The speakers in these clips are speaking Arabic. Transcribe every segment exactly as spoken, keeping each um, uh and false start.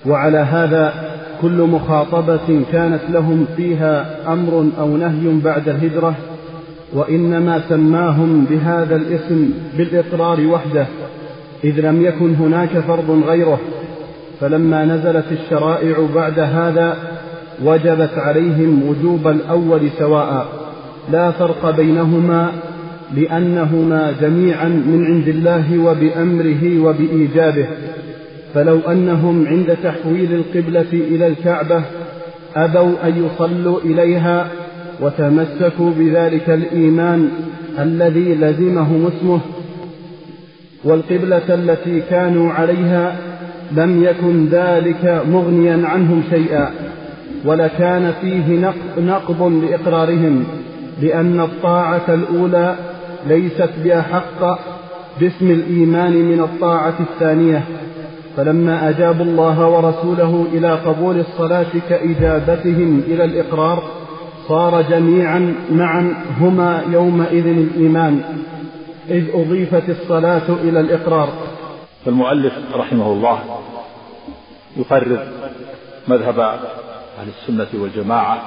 وعلى هذا كل مخاطبة كانت لهم فيها أمر أو نهي بعد الهجرة، وإنما سماهم بهذا الاسم بالإقرار وحده، إذ لم يكن هناك فرض غيره. فلما نزلت الشرائع بعد هذا وجبت عليهم وجوب الأول سواء، لا فرق بينهما، لأنهما جميعا من عند الله وبأمره وبإيجابه. فلو أنهم عند تحويل القبلة إلى الكعبة أبوا أن يصلوا إليها وتمسكوا بذلك الإيمان الذي لزمهم اسمه والقبلة التي كانوا عليها، لم يكن ذلك مغنيا عنهم شيئا، ولكان فيه نقض لإقرارهم، لأن الطاعة الأولى ليست بأحق باسم الإيمان من الطاعة الثانية. فلما أجابوا الله ورسوله إلى قبول الصلاة كإجابتهم إلى الإقرار، صار جميعا معا هما يومئذ الإيمان، إذ أضيفت الصلاة إلى الإقرار. فالمؤلف رحمه الله يقرر مذهب أهل السنة والجماعة،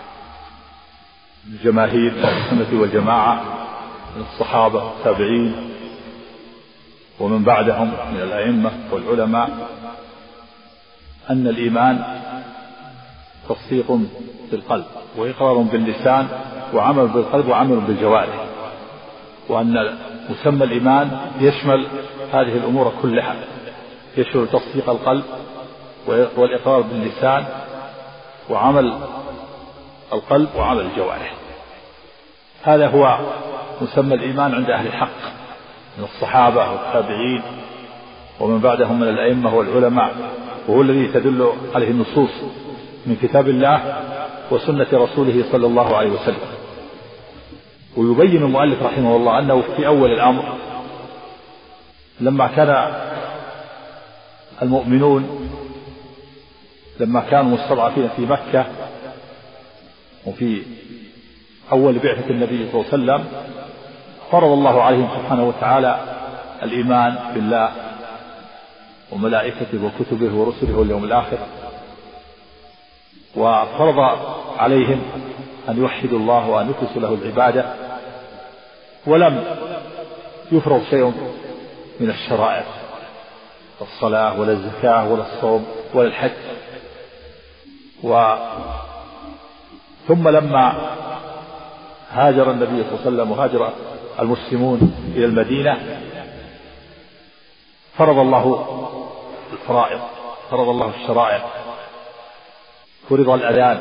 جماهير السنة والجماعة من الصحابة والتابعين ومن بعدهم من الأئمة والعلماء، أن الإيمان تصديق بالقلب وإقرار باللسان وعمل بالقلب وعمل بالجوارح، وأن مسمى الإيمان يشمل هذه الأمور كلها، يشمل تصديق القلب والإقرار باللسان وعمل القلب وعمل الجوارح. هذا هو مسمى الإيمان عند أهل الحق من الصحابة والتابعين ومن بعدهم من الأئمة والعلماء، وهو الذي تدل عليه النصوص من كتاب الله وسنة رسوله صلى الله عليه وسلم. ويبين المؤلف رحمه الله أنه في أول الأمر لما كان المؤمنون لما كانوا مستضعفين في مكة وفي أول بعثة النبي صلى الله عليه وسلم، فرض الله عليهم سبحانه وتعالى الإيمان بالله وملائكته وكتبه ورسله واليوم الآخر، وفرض عليهم أن يوحدوا الله وأن يخلصوا له العبادة، ولم يفرض شيء من الشرائع، الصلاة ولا الزكاة ولا الصوم ولا الحج. و ثم لما هاجر النبي صلى الله عليه وسلم وهاجر المسلمون إلى المدينة، فرض الله الفرائض، فرض الله الشرائع، فرض الأذان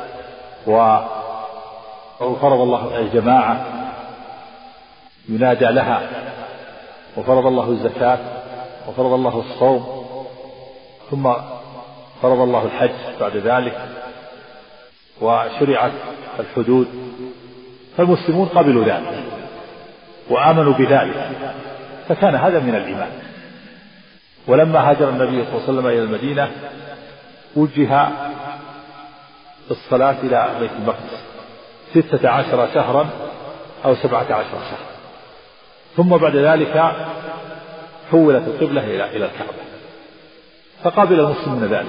وفرض الله الجماعة ينادى لها، وفرض الله الزكاة وفرض الله الصوم، ثم فرض الله الحج بعد ذلك، وشرعت الحدود. فالمسلمون قبلوا ذلك وآمنوا بذلك، فكان هذا من الإيمان. ولما هاجر النبي صلى الله عليه وسلم إلى المدينة وجه الصلاة إلى بيت المقدس ستة عشر شهرا أو سبعة عشر شهرا، ثم بعد ذلك حولت القبلة إلى إلى الكعبة، فقابل المسلمون ذلك،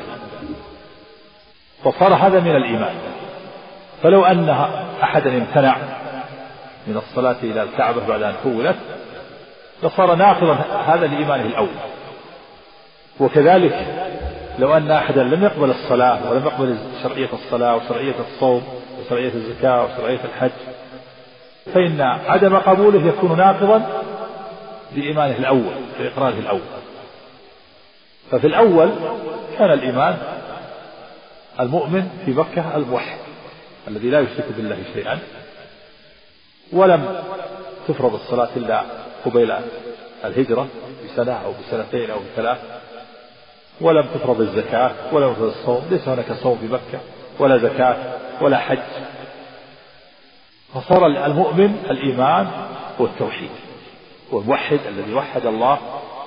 فصار هذا من الإيمان. فلو أن أحدا امتنع من الصلاة إلى الكعبة بعد أن حولت لصار ناقضا هذا لإيمانه الأول. وكذلك لو أن أحدا لم يقبل الصلاة ولم يقبل شرعية الصلاة وشرعية الصوم وشرعية الزكاة وشرعية الحج، فإن عدم قبوله يكون ناقضا لإيمانه الأول لإقراره الأول. ففي الأول كان الإيمان المؤمن في مكة الموحد الذي لا يشرك بالله شيئا، ولم تفرض الصلاة إلا قبيل الهجرة بسنة أو بسنتين أو بثلاث، ولم تفرض الزكاة ولم تفرض الصوم، ليس هناك صوم في مكة ولا زكاة ولا حج. فصار المؤمن الإيمان هو التوحيد، هو الموحد الذي وحد الله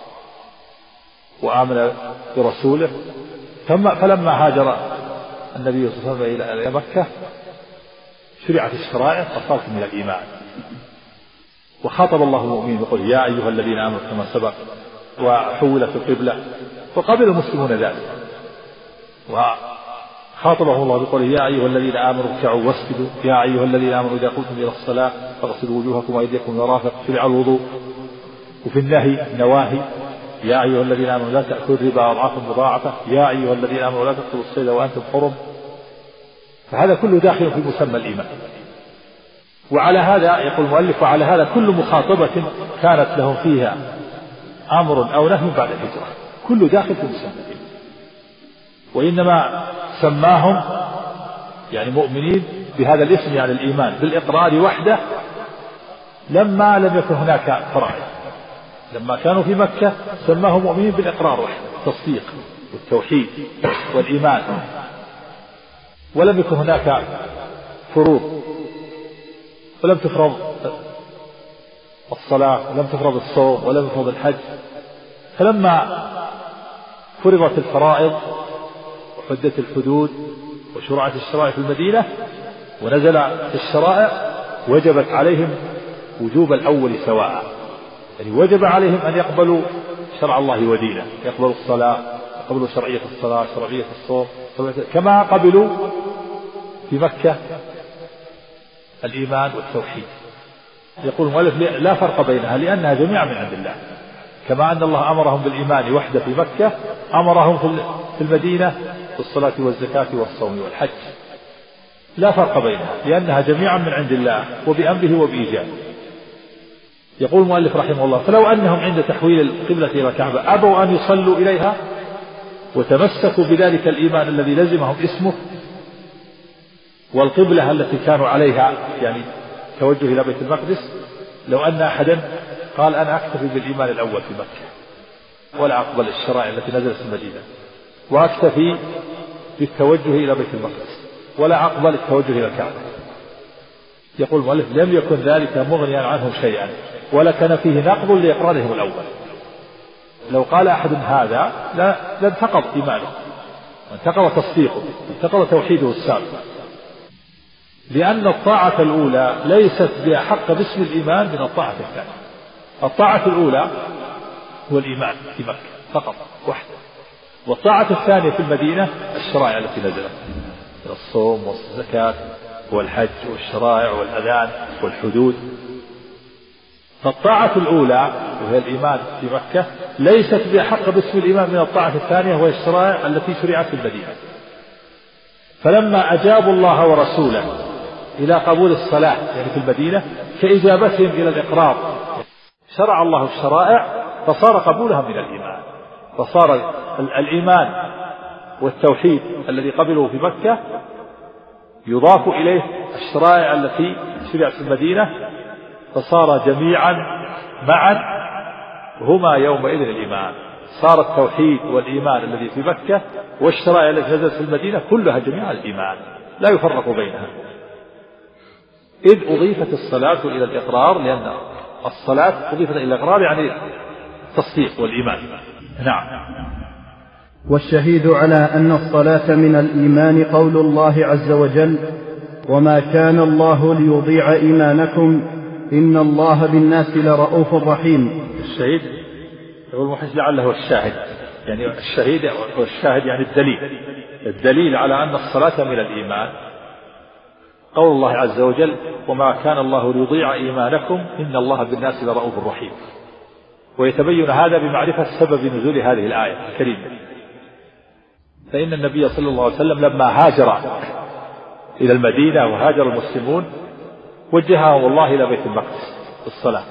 وآمن برسوله. ثم فلما هاجر النبي صلى الله عليه وسلم إلى مكة شرعت الشرائع فصارت من الإيمان، وخاطب الله المؤمنين يقول يا أيها الذين آمنوا كما سبق، وحولت القبلة، فقبل المسلمون ذلك. وخاطبهم الله بقوله يا أيها الذين آمنوا اركعوا واسجدوا يا أيها الذين آمنوا إذا قمتم إلى الصلاة فاغسلوا وجوهكم وأيديكم إلى المرافق شرع الوضوء. وفي النهي نواهي يا أيها الذين آمنوا لا تأكلوا الربا أضعافا مضاعفة يا أيها الذين آمنوا لا تقتلوا الصيد وأنتم حرم. فهذا كله داخل في مسمى الإيمان. وعلى هذا يقول المؤلف وعلى هذا كل مخاطبة كانت لهم فيها أمر أو نهي بعد الهجرة كله داخل في مسمى الإيمان. وإنما سماهم يعني مؤمنين بهذا الاسم يعني الإيمان بالإقرار وحده لما لم يكن هناك فرائض. لما كانوا في مكة سماهم مؤمنين بالإقرار وحده التصديق والتوحيد والإيمان ولم يكن هناك فروض ولم تفرض الصلاة ولم تفرض الصوم ولم تفرض الحج. فلما فرضت الفرائض وحدت الحدود وشرعت الشرائع في المدينة ونزل في الشرائع وجبت عليهم وجوب الأول سواء يعني وجب عليهم أن يقبلوا شرع الله ودينه يقبلوا الصلاة يقبلوا شرعية الصلاة شرعية الصوم كما قبلوا في مكة الإيمان والتوحيد. يقول المؤلف لا فرق بينها لأنها جميعا من عند الله كما أن الله أمرهم بالإيمان وحده في مكة أمرهم في المدينة بالصلاة والزكاة والصوم والحج لا فرق بينها لأنها جميعا من عند الله وبأمره وبإيجابه. يقول المؤلف رحمه الله فلو أنهم عند تحويل القبلة إلى الكعبة أبوا أن يصلوا إليها وتمسكوا بذلك الإيمان الذي لزمهم اسمه والقبلة التي كانوا عليها يعني توجه إلى بيت المقدس لو أن أحدا قال أنا أكتفي بالإيمان الأول في مكة ولا أقبل الشرائع التي نزلت في المدينة وأكتفي بالتوجه إلى بيت المقدس ولا أقبل التوجه إلى الكعبة يقول المؤلف لم يكن ذلك مغنيا عنهم شيئا ولا كان فيه نقض لإقرارهم الأول. لو قال أحد هذا لانتقض إيمانه وانتقض تصديقه وانتقض توحيده السابق لأن الطاعة الأولى ليست بأحق باسم الإيمان من الطاعة الثانية. الطاعة الأولى هو الإيمان في مكة فقط وحده والطاعة الثانية في المدينة الشرائع التي نزلت الصوم والزكاة والحج والشرائع والأذان والحدود. فالطاعة الأولى وهي الإيمان في مكة ليست بأحق باسم الإيمان من الطاعة الثانية وهي الشرائع التي شرعت في المدينة. فلما أجابوا الله ورسوله إلى قبول الصلاة يعني في المدينة كإجابتهم إلى الإقرار شرع الله الشرائع فصار قبولها من الإيمان فصار الإيمان والتوحيد الذي قبله في مكة يضاف إليه الشرائع التي شرعت في المدينة فصار جميعا معا هما يومئذ الإيمان. صار التوحيد والإيمان الذي في مكة والشرائع التي نزلت في المدينة كلها جميعا الإيمان لا يفرق بينها إذ أضيفت الصلاة إلى الإقرار لأن الصلاة أضيفت إلى الإقرار يعني التصديق والإيمان. نعم. والشهيد على أن الصلاة من الإيمان قول الله عز وجل وما كان الله ليضيع إيمانكم إن الله بالناس لرؤوف رحيم. الشهيد يقول المحدث لعله الشاهد يعني الشهيد والشاهد يعني الدليل الدليل على أن الصلاة من الإيمان قول الله عز وجل وما كان الله ليضيع إيمانكم إن الله بالناس لرؤوف رحيم. ويتبين هذا بمعرفة سبب نزول هذه الآية الكريمة. فإن النبي صلى الله عليه وسلم لما هاجر إلى المدينة وهاجر المسلمون وجههم الله إلى بيت المقدس بالصلاة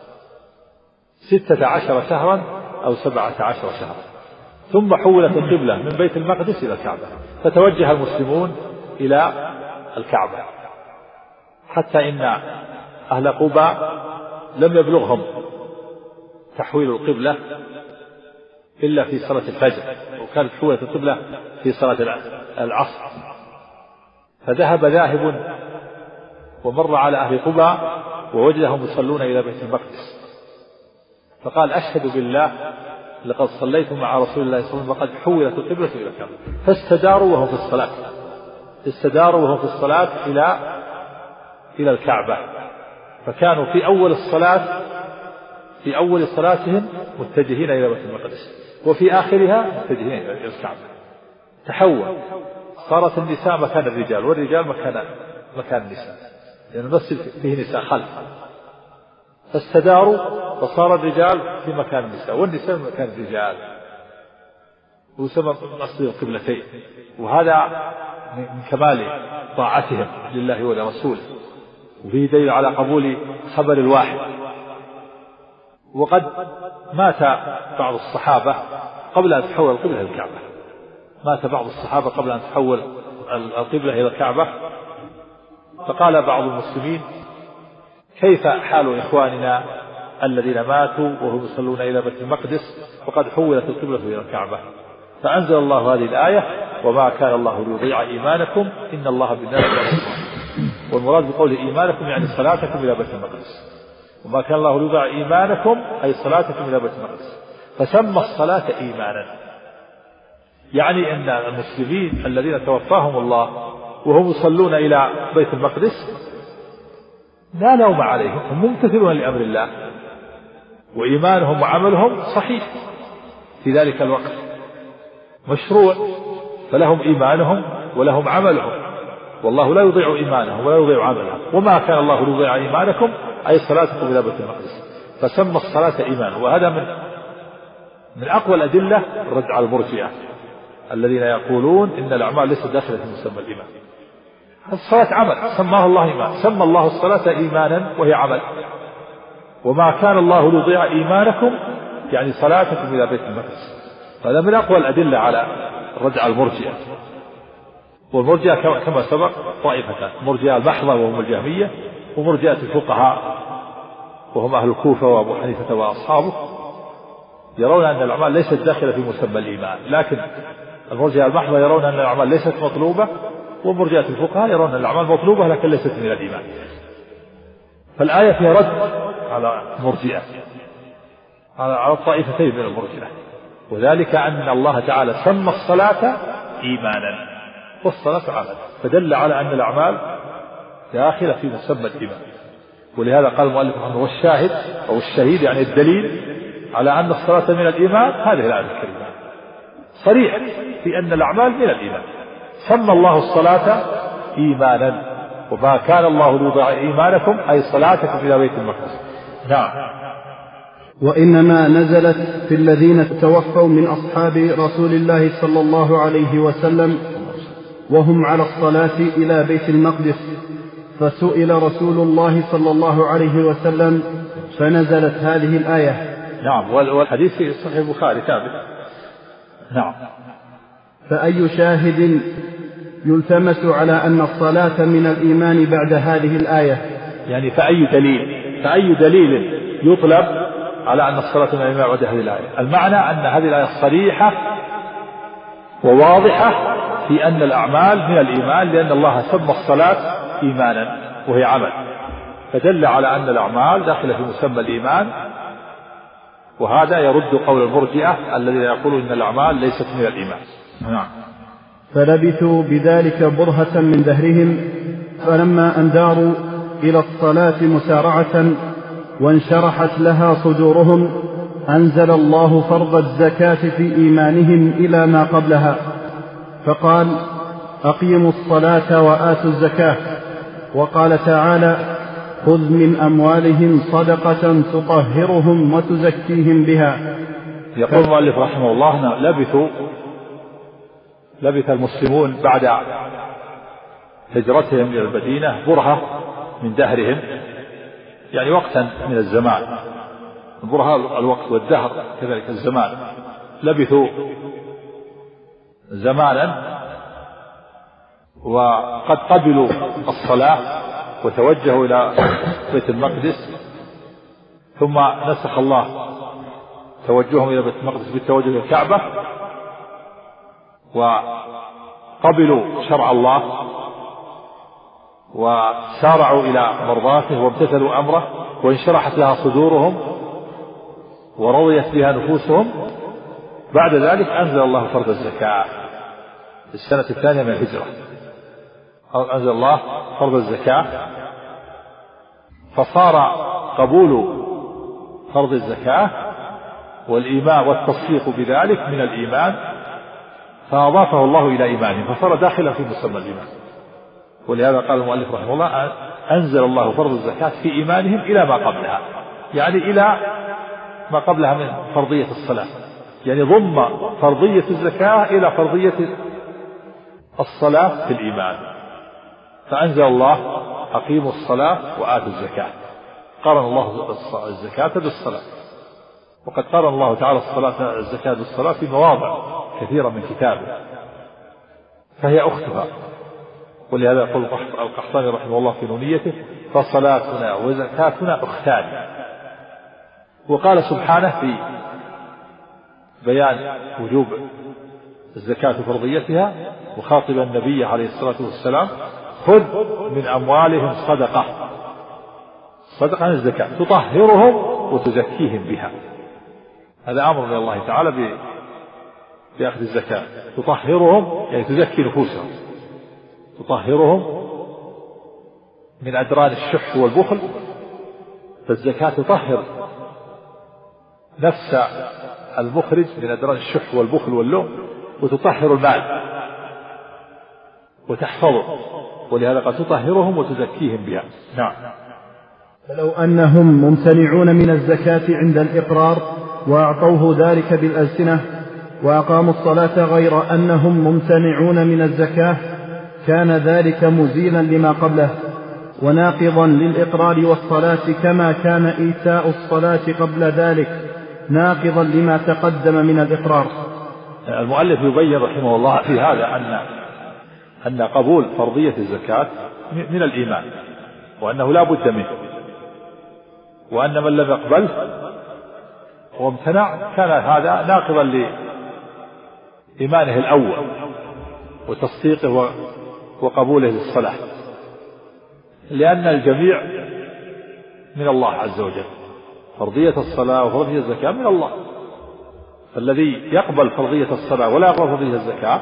ستة عشر شهرا أو سبعة عشر شهرا ثم حولت القبلة من بيت المقدس إلى الكعبة فتوجه المسلمون إلى الكعبة حتى إن أهل قباء لم يبلغهم تحويل القبلة إلا في صلاة الفجر وكانت حولت القبلة في صلاة العصر فذهب ذاهب ومر على أهل قباء ووجدهم يصلون إلى بيت المقدس فقال أشهد بالله لقد صليت مع رسول الله صلى الله عليه وسلم وقد حولت القبلة إلى الكعبة فاستداروا وهم في الصلاة استداروا وهم في الصلاة إلى إلى الكعبة فكانوا في أول الصلاة في أول صلاتهم متجهين إلى بيت المقدس وفي آخرها متجهين إلى الكعبة تحول، صارت النساء مكان الرجال والرجال مكان مكان النساء، لأن المسجد فيه نساء خلف، فاستداروا فصار الرجال في مكان النساء والنساء في مكان الرجال، وسمى مسجد القبلتين. وهذا من كمال طاعتهم لله ولرسوله، وفيه دليل على قبول خبر الواحد. وقد مات بعض الصحابة قبل أن تحول القبلة إلى الكعبة، مات بعض الصحابة قبل أن تحول القبلة إلى الكعبة، فقال بعض المسلمين: كيف حال إخواننا الذين ماتوا وهم يصلون إلى بيت المقدس وقد حولت القبلة إلى الكعبة؟ فأنزل الله هذه الآية: وما كان الله ليضيع إيمانكم إن الله بالناس لرؤوف رحيم. والمراد بقول إيمانكم يعني صلاتكم إلى بيت المقدس، وما كان الله ليضيع إيمانكم أي صلاتكم إلى بيت المقدس، فسمى الصلاة إيمانا، يعني أن المسلمين الذين توفاهم الله وهم يصلون إلى بيت المقدس لا لوم عليهم، هم ممتثلون لأمر الله وإيمانهم وعملهم صحيح في ذلك الوقت مشروع، فلهم إيمانهم ولهم عملهم، والله لا يضيع إيمانهم ولا يضيع عملهم. وما كان الله ليضيع إيمانكم أي صلاتكم إلى بيت المقدس، فسمى الصلاة إيمانا. وهذا من من أقوى الأدلة الرد على المرجئة الذين يقولون إن الأعمال ليست داخلة في مسمى الإيمان. الصلاة عمل سماه الله إيمان، سمى الله الصلاة إيمانا وهي عمل. وما كان الله ليضيع إيمانكم يعني صلاتكم إلى بيت المقدس، هذا من أقوى الأدلة على الرد على المرجئة. والمرجئة كما سبق طائفتان: مرجئة المحضة وهم الجهمية، ومرجئة الفقهاء وهم أهل الكوفة وأبو حنيفة وأصحابه، يرون أن الأعمال ليست داخلة في مسمى الإيمان. لكن المرجئة المحضة يرون أن الأعمال ليست مطلوبة، ومرجئة الفقهاء يرون أن الأعمال مطلوبة لكن ليست من الإيمان. فالآية فيها رد على المرجئة، على الطائفتين من المرجئة، وذلك أن الله تعالى سمى الصلاة إيمانا والصلاة عمل، فدل على أن الأعمال داخلة في مسمى الإيمان. ولهذا قال المؤلف رحمه الله: والشاهد أو الشهيد يعني الدليل على أن الصلاة من الإيمان هذه الآية الكريمة، صريح في أن الأعمال من الإيمان. سمى الله الصلاة إيمانا، وما كان الله ليضيع إيمانكم أي صلاتكم إلى بيت المقدس. نعم. وإنما نزلت في الذين توفوا من أصحاب رسول الله صلى الله عليه وسلم وهم على الصلاة إلى بيت المقدس، فسئل رسول الله صلى الله عليه وسلم فنزلت هذه الآية. نعم. والحديث في صحيح البخاري ثابت. نعم. فأي شاهد يلتمس على أن الصلاة من الإيمان بعد هذه الآية؟ يعني فأي دليل فأي دليل يطلب على أن الصلاة من الإيمان بعد هذه الآية؟ المعنى أن هذه الآية صريحة وواضحة في أن الأعمال من الإيمان، لأن الله سمى الصلاة إيمانا وهي عمل، فدل على أن الأعمال داخلة في مسمى الإيمان. وهذا يرد قول المرجئة الذين يقولون إن الأعمال ليست من الإيمان. نعم. فلبثوا بذلك برهة من دهرهم، فلما أن داروا إلى الصلاة مسارعة وانشرحت لها صدورهم أنزل الله فرض الزكاة في إيمانهم إلى ما قبلها، فقال: أقيموا الصلاة وآتوا الزكاة. وقال تعالى: خذ من أموالهم صدقة تطهرهم وتزكيهم بها. يقول المؤلف رحمه الله: لبثوا لبث المسلمون بعد هجرتهم إلى المدينة برهة من دهرهم، يعني وقتا من الزمان. برهة الوقت والدهر كذلك الزمان. لبثوا زمانا وقد قبلوا الصلاة وتوجهوا إلى بيت المقدس، ثم نسخ الله توجههم إلى بيت المقدس بالتوجه إلى الكعبة، وقبلوا شرع الله وسارعوا إلى مرضاته وامتثلوا أمره، وانشرحت لها صدورهم ورضيت بها نفوسهم. بعد ذلك أنزل الله فرض الزكاة في السنة الثانية من الهجرة، أنزل الله فرض الزكاة، فصار قبول فرض الزكاة والإيمان والتصديق بذلك من الإيمان، فأضافه الله إلى إيمانهم فصار داخلا في مسمى الإيمان. ولهذا قال المؤلف رحمه الله أنزل الله فرض الزكاة في إيمانهم إلى ما قبلها، يعني إلى ما قبلها من فرضية الصلاة، يعني ضم فرضية الزكاة إلى فرضية الصلاة في الإيمان. فأنزل الله أقيموا الصلاة وآتوا الزكاة، قارن الله الزكاة بالصلاة، وقد قارن الله تعالى الصلاة الزكاة بالصلاة في مواضع كثيرة من كتابه، فهي أختها. ولهذا يقول القحطاني رحمه الله في نونيته فصلاتنا وزكاتنا أختان. وقال سبحانه في بيان وجوب الزكاة فرضيتها مخاطبا النبي عليه الصلاة والسلام خذ من أموالهم صدقة، صدقة عن الزكاة تطهرهم وتزكيهم بها. هذا أمر من الله تعالى بأخذ الزكاة، تطهرهم يعني تزكي نفوسهم، تطهرهم من أدران الشح والبخل، فالزكاة تطهر نفس المخرج من أدران الشح والبخل واللؤم، وتطهر المال وتحفظه، ولهذا قد تطهرهم وتزكيهم بها. نعم. فلو أنهم ممتنعون من الزكاة عند الإقرار وأعطوه ذلك بالألسنة وأقاموا الصلاة غير أنهم ممتنعون من الزكاة كان ذلك مزيلا لما قبله وناقضا للإقرار والصلاة، كما كان إيتاء الصلاة قبل ذلك ناقضا لما تقدم من الإقرار. المؤلف يبين رحمه الله في هذا أن أن قبول فرضية الزكاة من الإيمان، وأنه لا بد منه، وأن من لم يقبله وامتنع كان هذا ناقضا لإيمانه الأول وتصديقه وقبوله للصلاة، لأن الجميع من الله عز وجل، فرضية الصلاة وفرضية الزكاة من الله، فالذي يقبل فرضية الصلاة ولا يقبل فرضية الزكاة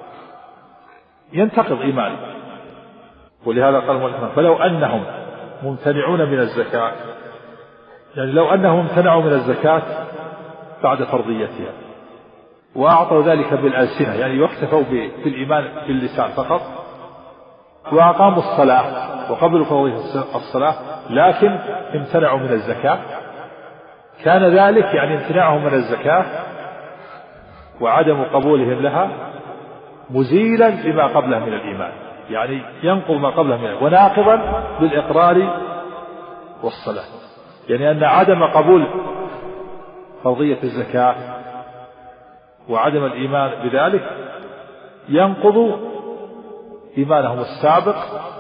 ينتقض إيمانه. ولهذا قال المؤلف فلو أنهم ممتنعون من الزكاة، يعني لو أنهم امتنعوا من الزكاة بعد فرضيتها وأعطوا ذلك بالألسنة، يعني واكتفوا بالإيمان باللسان فقط، وأقاموا الصلاة وقبلوا فرضية الصلاة لكن امتنعوا من الزكاة، كان ذلك يعني امتناعهم من الزكاة وعدم قبولهم لها مزيلا لما قبله من الإيمان، يعني ينقض ما قبله من الإيمان وناقضا بالإقرار والصلاة، يعني أن عدم قبول فرضية الزكاة وعدم الإيمان بذلك ينقض إيمانهم السابق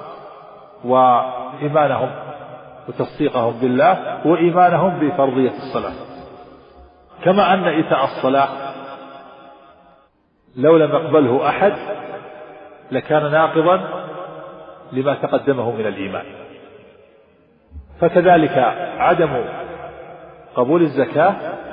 وإيمانهم وتصديقهم بالله وإيمانهم بفرضية الصلاة. كما أن إيتاء الصلاة لو لم يقبله أحد لكان ناقضا لما تقدمه من الإيمان، فكذلك عدم قبول الزكاة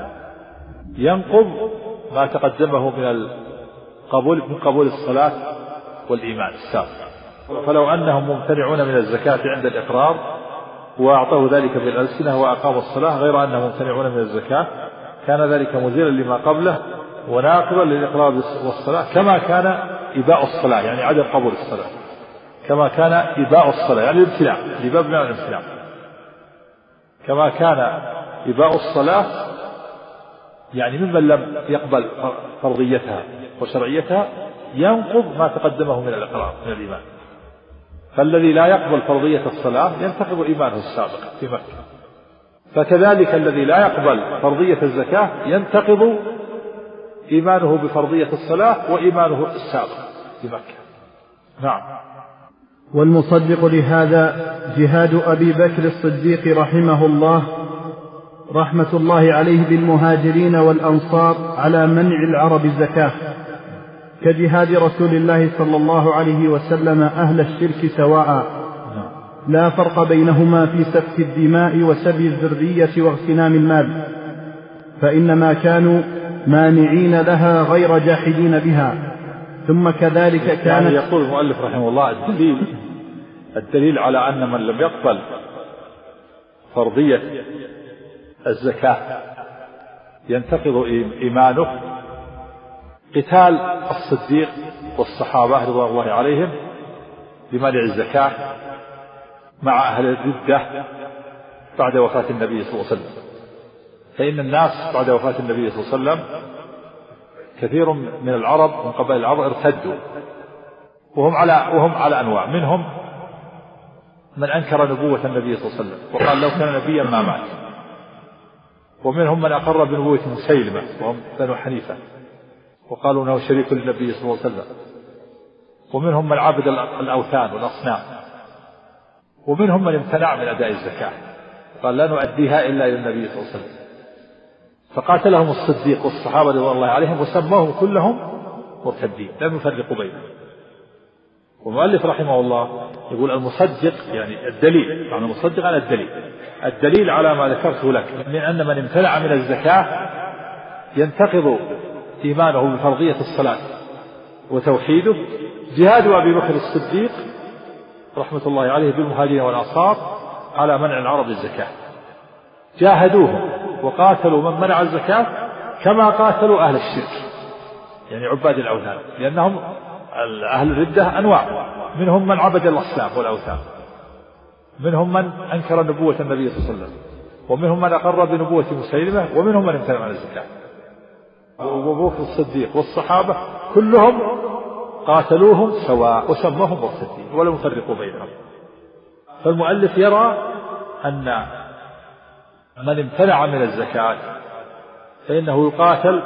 ينقض ما تقدمه من القبول من قبول الصلاة والإيمان السابق. فلو أنهم ممتنعون من الزكاة عند الإقرار وأعطوا ذلك بالألسنة وأقاموا الصلاة غير أنهم ممتنعون من الزكاة كان ذلك مزيلا لما قبله وناقضا للإقرار والصلاة، كما كان إباء الصلاة يعني عدم قبول الصلاة، كما كان إباء الصلاة يعني الامتناع، الإباء بمعنى الامتناع، كما كان إباء الصلاة يعني ممن لم يقبل فرضيتها وشرعيتها ينقض ما تقدمه من الإقرار من الإيمان. فالذي لا يقبل فرضية الصلاة ينتقض إيمانه السابق في مكة، فكذلك الذي لا يقبل فرضية الزكاة ينتقض إيمانه بفرضية الصلاة وإيمانه السابق في مكة. نعم. والمصدق لهذا جهاد أبي بكر الصديق رحمه الله رحمة الله عليه بالمهاجرين والأنصار على منع العرب الزكاة، كجهاد رسول الله صلى الله عليه وسلم أهل الشرك سواء، لا فرق بينهما في سفك الدماء وسبي الذرية واغتنام المال، فإنما كانوا مانعين لها غير جاحدين بها. ثم كذلك كان يقول المؤلف رحمه الله الدليل الدليل على أن من لم يقبل فرضية الزكاة ينتقض إيمانه قتال الصديق والصحابة رضوان الله عليهم بمنع الزكاة مع أهل الردة بعد وفاة النبي صلى الله عليه وسلم. فإن الناس بعد وفاة النبي صلى الله عليه وسلم كثير من العرب من قبائل العرب ارتدوا، وهم على وهم على أنواع، منهم من أنكر نبوة النبي صلى الله عليه وسلم وقال لو كان نبيا ما مات، ومنهم من أقر بنبوة مسيلمة وهم بنو حنيفة وقالوا أنه شريك للنبي صلى الله عليه وسلم، ومنهم من عبد الأوثان والأصنام، ومنهم من امتنع من أداء الزكاة قال لا نؤديها إلا إلى النبي صلى الله عليه وسلم. فقاتلهم الصديق والصحابة رضوان الله عليهم وسموهم كلهم مرتدين، لم يفرقوا بينهم. والمؤلف رحمه الله يقول المصدق يعني الدليل، يعني المصدق على الدليل، الدليل على ما ذكرته لك من أن من امتنع من الزكاة ينتقض إيمانه بفرضية الصلاة وتوحيده جهاد أبي بكر الصديق رحمة الله عليه بالمهاجرين والأنصار على منع العرب الزكاة، جاهدوهم وقاتلوا من منع الزكاة كما قاتلوا أهل الشرك يعني عباد الأوثان، لأنهم أهل الردة أنواع، منهم من عبد الأصنام والأوثان، منهم من أنكر نبوة النبي صلى الله عليه وسلم، ومنهم من أقر بنبوة مسيلمة، ومنهم من امتنع عن الزكاة. وأبو بكر الصديق والصحابة كلهم قاتلوهم سواء وسموهم مرتدين ولم يفرقوا بينهم. فالمؤلف يرى أن من امتنع من الزكاة فإنه يقاتل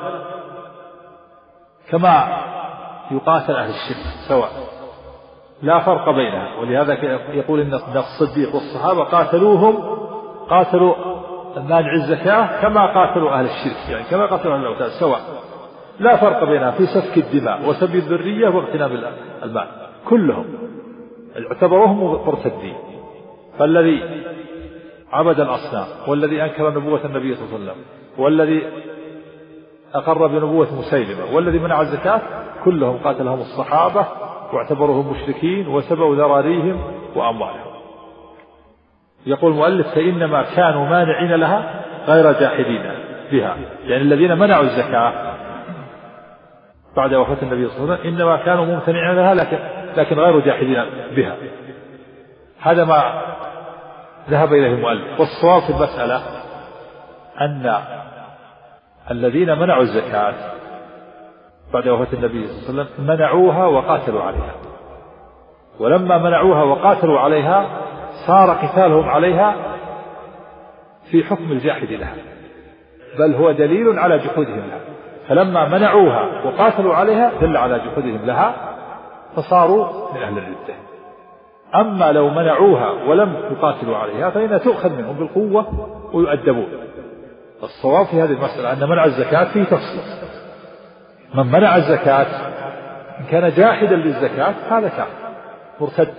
كما يقاتل أهل الشرك سواء، لا فرق بينهم. ولهذا يقول إن الصديق والصحابة قاتلوهم قاتلوا مانع الزكاة كما قاتلوا أهل الشرك، يعني كما قاتلوا أهل الأوثان سواء، لا فرق بينها في سفك الدماء وسبي الذرية واغتنام المال، كلهم اعتبروهم مرتدين. فالذي عبد الأصنام والذي أنكر نبوة النبي صلى الله عليه وسلم والذي أقر بنبوة مسيلمة والذي منع الزكاة كلهم قاتلهم الصحابة واعتبروهم مشركين وسبوا ذراريهم وأموالهم. يقول المؤلف فإنما كانوا مانعين لها غير جاحدين بها، يعني الذين منعوا الزكاة بعد وفاة النبي صلى الله عليه وسلم إنما كانوا ممتنعين لها لكن, لكن غير جاحدين بها. هذا ما ذهب إليه المؤلف. والصواب في المسألة أن الذين منعوا الزكاة بعد وفاة النبي صلى الله عليه وسلم منعوها وقاتلوا عليها، ولما منعوها وقاتلوا عليها صار قتالهم عليها في حكم الجاحد لها، بل هو دليل على جحودهم لها. فلما منعوها وقاتلوا عليها دل على جحودهم لها فصاروا من أهل الردة. أما لو منعوها ولم يقاتلوا عليها فإنها تؤخذ منهم بالقوة ويؤدبون. الصواب في هذه المسألة أن منع الزكاة فيه تفصيل. من منع الزكاة إن كان جاحدا للزكاة هذا كافر مرتد،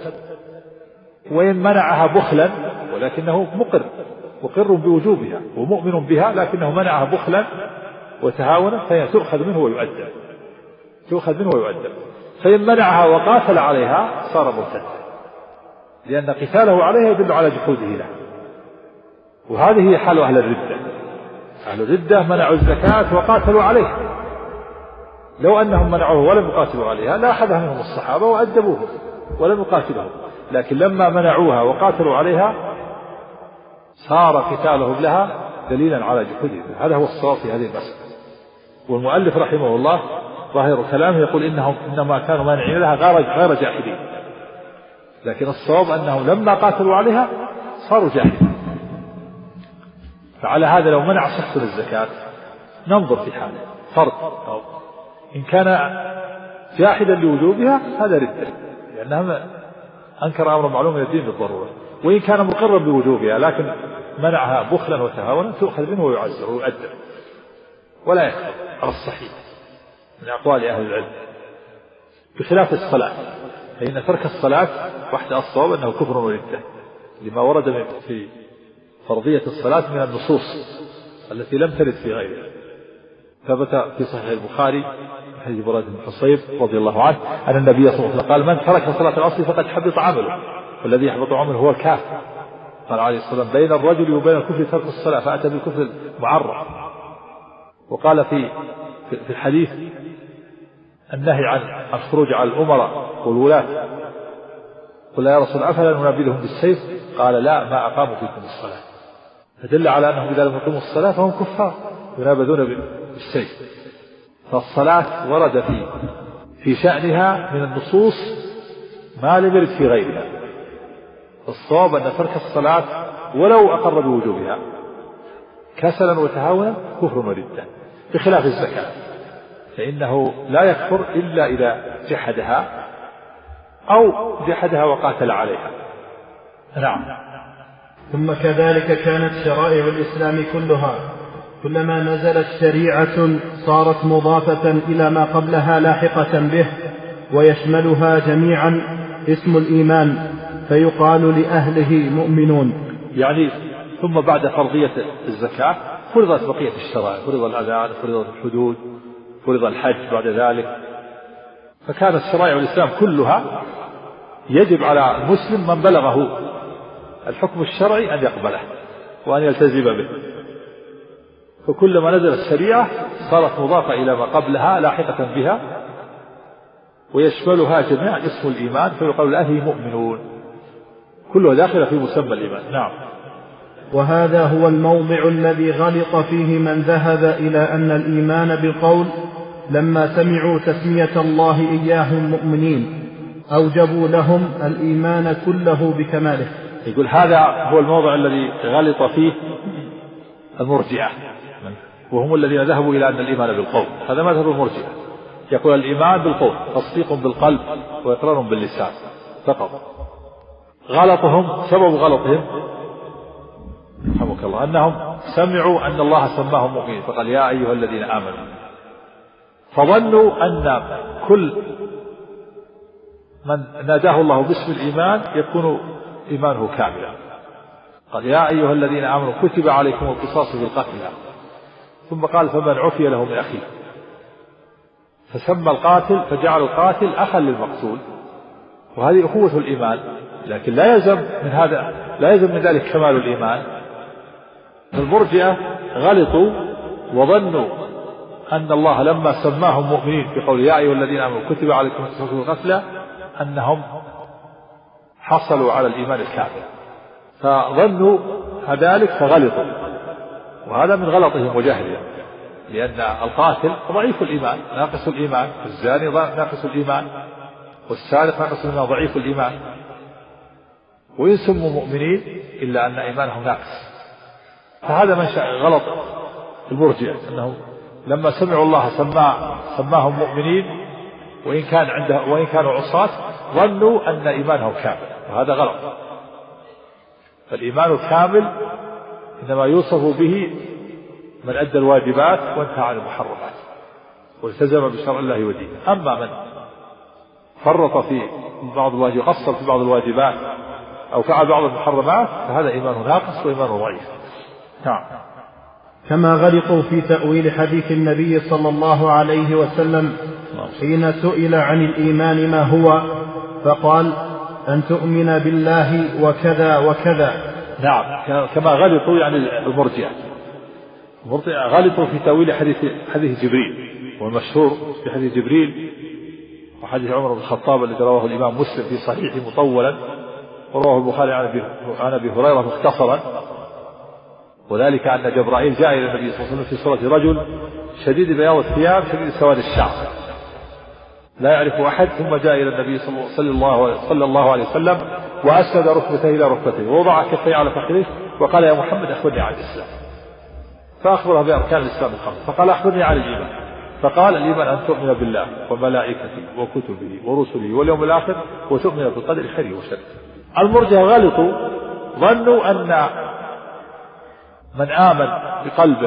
وإن منعها بخلا ولكنه مقر مقر بوجوبها ومؤمن بها لكنه منعها بخلا وتهاونا فهي تؤخذ منه ويؤدب تؤخذ منه ويؤدب. فإن منعها وقاتل عليها صار مرتد، لأن قتاله عليها يدل على جحوده له. وهذه هي حال أهل الردة. أهل الردة منعوا الزكاة وقاتلوا عليها، لو أنهم منعوه ولم يقاتلوا عليها لا أخذها منهم الصحابة وأدبوهم ولم يقاتلهم، لكن لما منعوها وقاتلوا عليها صار قتالهم لها دليلا على جحودهم. هذا هو الصواب في هذه المسألة. والمؤلف رحمه الله ظاهر كلامه يقول إنهم إنما كانوا مانعين لها غير غير جاحدين، لكن الصواب أنهم لما قاتلوا عليها صاروا جاحدين. فعلى هذا لو منع شخص الزكاة ننظر في حاله فرض، إن كان جاحدا لوجوبها هذا ردة لأنها أنكر أمر معلوم من الدين بالضرورة، وإن كان مقرا بوجوبها لكن منعها بخلا وتهاونا تؤخذ منه ويعزر ويؤدب ولا يكفر على الصحيح من أقوال أهل العلم، بخلاف الصلاة فإن ترك الصلاة وحده الصواب أنه كفر وردة لما ورد في فرضية الصلاة من النصوص التي لم ترد في غيرها. ثبت في صحيح البخاري حديث بريدة بن حصيب رضي الله عنه أن النبي صلى الله عليه وسلم قال من ترك صلاة العصر فقد حبط عمله، والذي يحبط عمله هو الكافر. قال عليه الصلاة والسلام بين الرجل وبين الكفر ترك الصلاة، فأتى بالكفر المعرف. وقال في في الحديث النهي عن الخروج على الأمراء والولاة. قل يا رسول أفلا ننابذهم بالسيف؟ قال لا، ما أقاموا فيكم الصلاة. فدل على أنهم إذا لم يقيموا الصلاة فهم كفار ينابذون بالسيف. فالصلاة ورد في في شأنها من النصوص ما لم يرد في غيرها. الصواب أن ترك الصلاة ولو أقر بوجوبها كسلا وتهاونا كفر وردة، بخلاف الزكاة فإنه لا يكفر إلا إذا جحدها أو جحدها وقاتل عليها. نعم. ثم كذلك كانت شرائع الإسلام كلها كلما نزلت شريعة صارت مضافة إلى ما قبلها لاحقة به، ويشملها جميعا اسم الإيمان، فيقال لأهله مؤمنون. يعني ثم بعد فرضية الزكاة فرضت بقية الشرائع، فرض الأذان، فرض الحدود، فرض الحج بعد ذلك. فكانت شرائع الإسلام كلها يجب على المسلم من بلغه الحكم الشرعي أن يقبله وأن يلتزم به. فكلما نزلت الشريعة صارت مضافة إلى ما قبلها لاحقة بها، ويشملها جميعا اسم الإيمان، فيقال لأهله مؤمنون، كله داخل في مسمى الإيمان. نعم. وهذا هو الموضع الذي غلط فيه من ذهب إلى أن الإيمان بالقول لما سمعوا تسمية الله إياهم مؤمنين أوجبوا لهم الإيمان كله بكماله. يقول هذا هو الموضع الذي غلط فيه المرجئة، وهم الذين ذهبوا إلى أن الإيمان بالقول، هذا مذهب المرجئة، يقول الإيمان بالقول تصديق بالقلب وإقرار باللسان فقط. غلطهم سبب غلطهم رحمك الله أنهم سمعوا أن الله سماهم مؤمنين فقال يا أيها الذين آمنوا، فظنوا أن كل من ناداه الله باسم الإيمان يكون إيمانه كاملا. قال يا أيها الذين آمنوا كتب عليكم القصاص في القتلى، ثم قال فمن عفي له من أخيه، فسمى القاتل فجعل القاتل أخا للمقتول، وهذه أخوة الإيمان. لكن لا يلزم من هذا لا يلزم من ذلك كمال الإيمان. المرجئة غلطوا وظنوا أن الله لما سماهم مؤمنين في قول يا أيها الذين آمنوا كتب عليكم القصاص في القتلى أنهم حصلوا على الإيمان الكامل، فظنوا ذلك فغلطوا، وهذا من غلطهم وجهلهم، لأن القاتل ضعيف الإيمان ناقص الإيمان، الزاني ناقص الإيمان، والسارق ناقص الإيمان ضعيف الإيمان، وإن سموا مؤمنين إلا أن إيمانهم ناقص. فهذا منشأ غلط المرجئة، أنهم لما سمعوا الله سما سماهم مؤمنين وإن كان عنده وإن كانوا عصاة ظنوا أن إيمانهم كامل، وهذا غلط. فالإيمان الكامل إنما يوصف به من أدى الواجبات وانتهى عن المحرمات والتزم بشرع الله ودينه. أما من فرط في بعض الواجبات، قصر في بعض الواجبات أو فعل بعض المحرمات، فهذا إيمانه ناقص وإيمانه ضعيف. نعم. كما غلطوا في تأويل حديث النبي صلى الله عليه وسلم حين سئل عن الإيمان ما هو فقال أن تؤمن بالله وكذا وكذا. نعم. كما غلطوا يعني المرجئة المرجئة غلطوا في تأويل حديث حديث جبريل، والمشهور في حديث جبريل وحديث عمر بن الخطاب الذي رواه الإمام مسلم في صحيحه مطولا، ورواه البخاري عن أبي هريرة مختصرا، وذلك أن جبرائيل جاء إلى النبي صلى الله عليه وسلم في صورة رجل شديد بياض الثياب شديد سواد الشعر لا يعرف أحد، ثم جاء إلى النبي صلى الله عليه وسلم وأسند ركبتيه إلى ركبتيه ووضع كفيه على فخذيه وقال يا محمد أخبرني عن الإسلام، فأخبره بأركان الإسلام الخمس، فقال أخبرني عن الإيمان، فقال الإيمان أن تؤمن بالله وملائكته وكتبه ورسله واليوم الآخر وتؤمن بالقدر خيره وشره. المرجئة غلطوا ظنوا أن من آمن بقلبه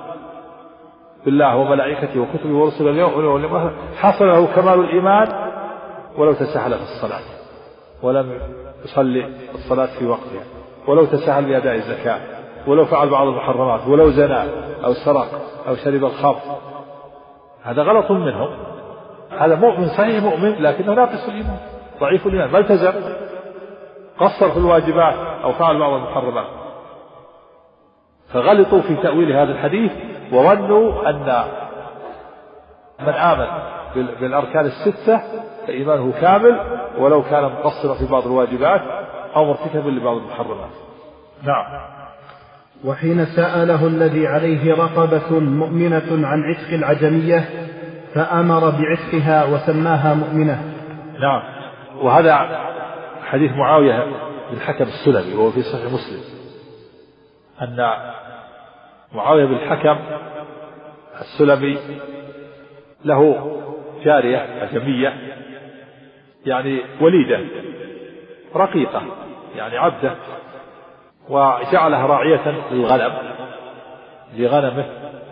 بالله وملائكته وكتبه ورسله واليوم الآخر حصل له كمال الإيمان ولو تساهل في الصلاة ولم يصلي الصلاة في وقتها، ولو تساهل بأداء الزكاة، ولو فعل بعض المحرمات، ولو زنى أو سرق أو شرب الخمر. هذا غلط منهم. هذا مؤمن صحيح مؤمن لكنه ناقص الإيمان ضعيف الإيمان، ما التزم، قصر في الواجبات أو فعل بعض المحرمات. فغلطوا في تأويل هذا الحديث وظنوا أن من آمن بالأركان الستة فإيمانه كامل ولو كان مقصرا في بعض الواجبات أو مرتكبا لبعض المحرمات. نعم. وحين سأله الذي عليه رقبة مؤمنة عن عتق العجمية فأمر بعتقها وسماها مؤمنة. نعم. وهذا حديث معاوية بن الحكم السلمي وهو في صحيح مسلم أن معاوية بن الحكم السلمي له جارية عجمية يعني وليدة رقيقة يعني عبدة وجعلها راعية للغنم لغنمه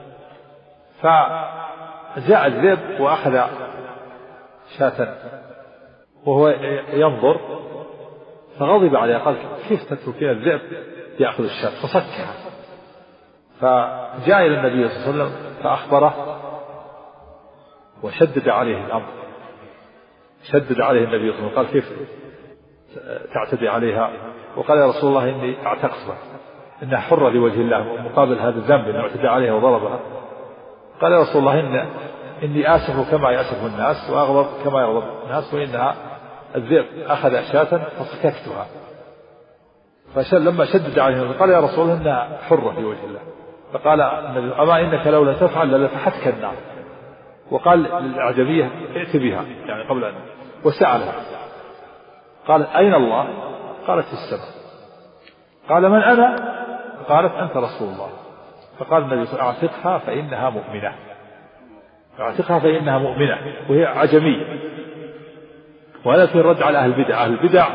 فجاء الذئب وأخذ شاة وهو ينظر فغضب عليها قال كيف تتركين الذئب يأخذ الشاة فصكها فجاء إلى النبي صلى الله عليه وسلم فأخبره وشدد عليه الأمر شدد عليه النبي صلى الله عليه وسلم قال كيف تعتدي عليها وقال يا رسول الله إني أعتقصها إنها حرة لوجه الله مقابل هذا الذنب إنه اعتدى عليها وضربها قال يا رسول الله إن إني آسف كما يأسف الناس وأغضب كما يغضب الناس وإنها الذئب أخذ أشاة فصككتها فلما شدد عليه قال يا رسول الله إنها حرة لوجه الله فقال النبي أما إنك لو لم تفعل لفتحتك النار وقال للأعجمية ائت بها يعني قبل أن وسألها قال أين الله قالت في السماء قال من أنا قالت أنت رسول الله فقال النبي صلى الله عليه وسلم أعتقها فإنها مؤمنة أعتقها فإنها مؤمنة وهي عجمية. وهذا في الرد على أهل البدع. أهل البدع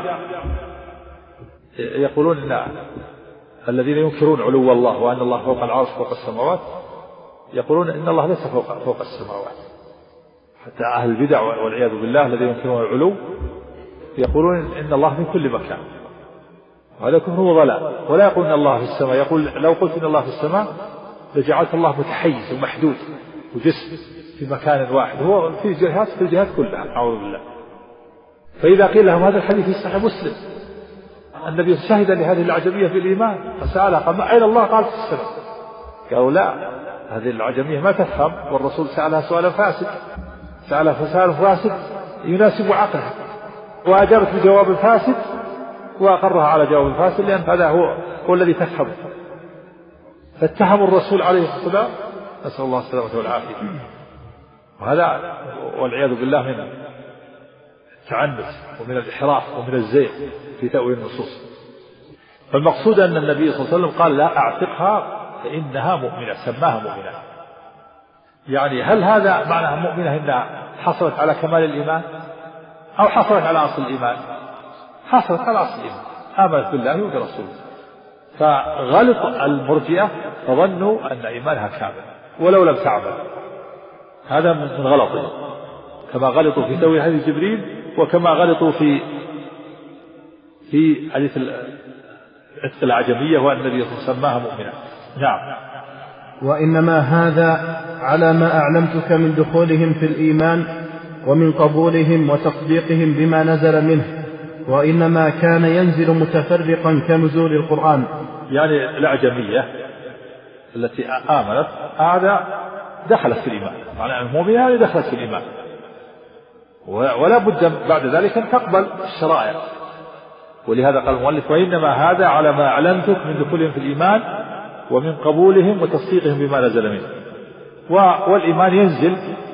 يقولون إن الذين ينكرون علو الله وأن الله فوق العرش فوق السماوات يقولون إن الله ليس فوق, فوق السماوات. حتى أهل البدع والعياذ بالله الذين ينكرون العلو يقولون إن الله في كل مكان وهذا كفر وضلال ولا يقول إن الله في السماء يقول لو قلت إن الله في السماء لجعلت الله متحيز ومحدود وجسم في مكان واحد هو في جهات في الجهات كلها أعوذ بالله. فإذا قيل لهم هذا الحديث في صحيح مسلم النبي شهد لهذه العجمية في الإيمان فسألها قال أين الله قال في السماء قالوا لا هذه العجمية ما تفهم والرسول سألها سؤالا فاسد سألها فسأل فاسد يناسب عقلها وأجابت بجواب فاسد وأقرها على جواب فاسد لأن هذا هو, هو الذي تفهم فاتهموا الرسول عليه الصلاة والسلام نسأل الله السلامة والعافية. وهذا والعياذ بالله من التعنت ومن الإحراف ومن الزيغ في تأويل النصوص. فالمقصود أن النبي صلى الله عليه وسلم قال لا أعتقها فإنها مؤمنة سماها مؤمنة. يعني هل هذا معناها مؤمنة إنها حصلت على كمال الإيمان أو حصلت على أصل الإيمان؟ حصلت على أصل الإيمان آمنت بالله وبرسوله. فغلط المرجئة فظنوا أن إيمانها كامل ولو لم تعمل هذا من غلطه كما غلطوا في تأويل حديث جبريل وكما غلطوا في في حديث عتق العجمية وأن النبي سماها مؤمنة. نعم. وإنما هذا على ما أعلمتك من دخولهم في الإيمان ومن قبولهم وتصديقهم بما نزل منه وإنما كان ينزل متفرقا كنزول القرآن. يعني الأعجمية التي آمنت هذا دخلت في الإيمان معنى المؤمنة هذه دخلت في الإيمان ولا بد بعد ذلك أن تقبل الشرائع. ولهذا قال المؤلف وإنما هذا على ما أعلمتك من دخولهم في الإيمان ومن قبولهم وتصديقهم بما نزل منه. والإيمان ينزل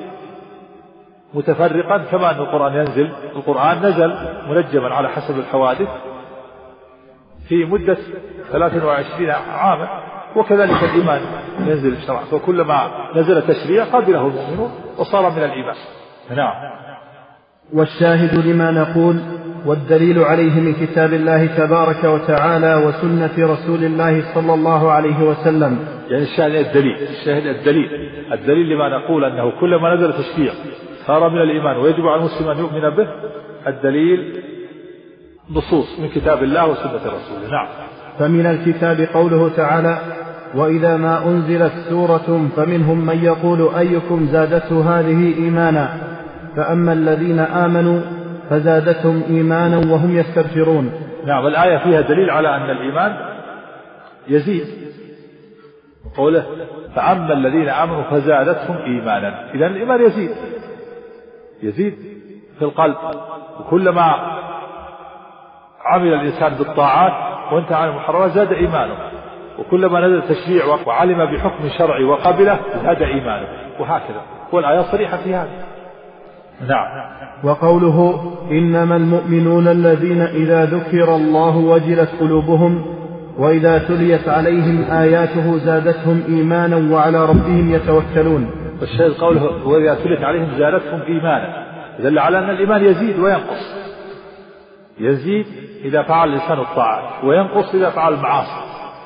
متفرقا كما أن القرآن ينزل. القرآن نزل منجما على حسب الحوادث في مدة ثلاثة وعشرين عاما وكذلك الإيمان ينزل الشرع فكلما نزل تشريع قبله المؤمنون وصار من الإيمان. نعم. والشاهد لما نقول والدليل عليه من كتاب الله تبارك وتعالى وسنة رسول الله صلى الله عليه وسلم. يعني الشاهد الدليل الشاهد الدليل الدليل لما نقول أنه كلما نزل تشريع صار من الإيمان ويجب على المسلم أن يؤمن به. الدليل نصوص من كتاب الله وسنة رسوله. نعم. فمن الكتاب قوله تعالى وإذا ما أنزلت سورة فمنهم من يقول أيكم زادته هذه إيمانا فأما الذين آمنوا فزادتهم إيمانا وهم يستبشرون. نعم. الآية فيها دليل على أن الإيمان يزيد قوله فأما الذين آمنوا فزادتهم إيمانا إذن الإيمان يزيد يزيد في القلب، وكلما عمل الإنسان بالطاعات وانتهى عن المحرمات زاد إيمانه، وكلما نزل تشريع وعلم بحكم شرعي وقبله زاد إيمانه، وهكذا. والآية صريحة في هذا. نعم. وقوله إنما المؤمنون الذين إذا ذكر الله وجلت قلوبهم وإذا تليت عليهم آياته زادتهم إيمانا وعلى ربهم يتوكلون. والشاهد قوله وإذا تليت عليهم زادتهم إيمانا، دل على أن الإيمان يزيد وينقص، يزيد إذا فعل الإنسان الطاعات وينقص إذا فعل المعاصي،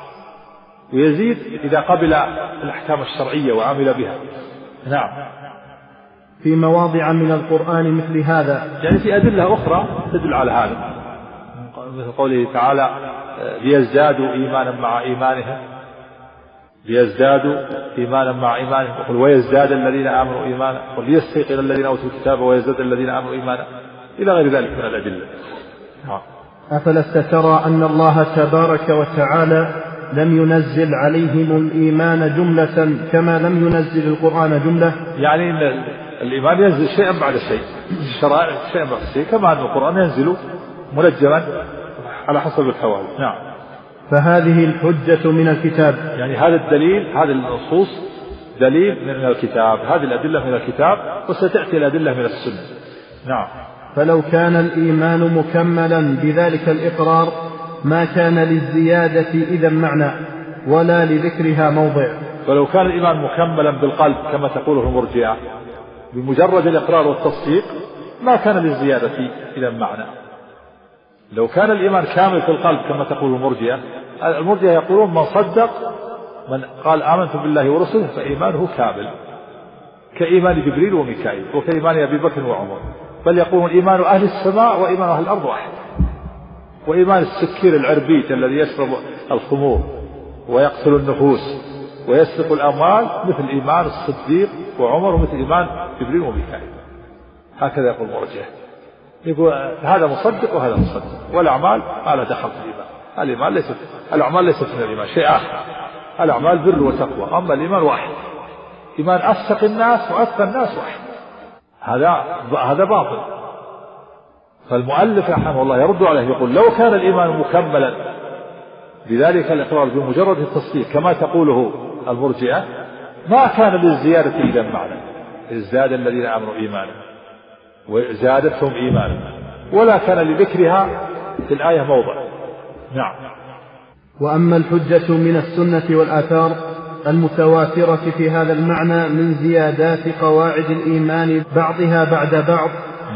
ويزيد إذا قبل الأحكام الشرعية وعمل بها. نعم. في مواضع من القرآن مثل هذا، يعني في أدلة أخرى تدل على هذا، مثل قوله تعالى ليزدادوا إيمانا مع إيمانهم، ليزدادوا إيمانا مع إيمانهم، وقل ويزداد الذين آمنوا إيمانا، وليستيقن الذين أوتوا الكتاب ويزداد الذين آمنوا إيمانا، إلى غير ذلك من الأدلة. أفلست ترى أن الله تبارك وتعالى لم ينزل عليهم الإيمان جملة كما لم ينزل القرآن جملة؟ يعني إن الإيمان ينزل شيئا بعد شيء، الشرائع شيئا بعد شيء، كما أن القرآن ينزل منجما على حسب الحوادث. نعم. فهذه الحجة من الكتاب، يعني هذا الدليل، هذه النصوص دليل من الكتاب، هذه الأدلة من الكتاب، وستأتي الأدلة من السنة. نعم. فلو كان الإيمان مكملا بذلك الإقرار ما كان للزيادة إذا معنى ولا لذكرها موضع. فلو كان الإيمان مكملا بالقلب كما تقوله المرجئة بمجرد الإقرار والتصديق ما كان للزيادة إذا معنى. لو كان الإيمان كامل في القلب كما تقول المرجئة، المرجئة يقولون من صدق من قال آمنت بالله ورسله فإيمانه كامل، كإيمان جبريل وميكائيل وكإيمان أبي بكر وعمر، بل يقولون إيمان أهل السماء وإيمان أهل الأرض واحد. وإيمان السكير العربيت الذي يشرب الخمور ويقتل النفوس ويسرق الأموال مثل إيمان الصديق وعمر ومثل إيمان جبريل وميكائيل. هكذا يقول المرجئة، يقول هذا مصدق وهذا مصدق، والأعمال ما لا دخل في الإيمان. الإيمان ليست الأعمال ليست من الإيمان، شيء آخر. الأعمال بر وتقوى، أما الإيمان واحد. إيمان أفسق الناس وأتقى الناس واحد، هذا هذا باطل. فالمؤلف رحمه الله يرد عليه يقول لو كان الإيمان مكملا بذلك الإقرار بمجرد التصديق كما تقوله المرجئة ما كان للزيادة إذا معنى، ازداد الذين آمنوا إيمانا وزادتهم إيمانا، ولا كان لذكرها في الآية موضع. نعم. وأما الحجة من السنة والآثار المتواترة في هذا المعنى من زيادات قواعد الإيمان بعضها بعد بعض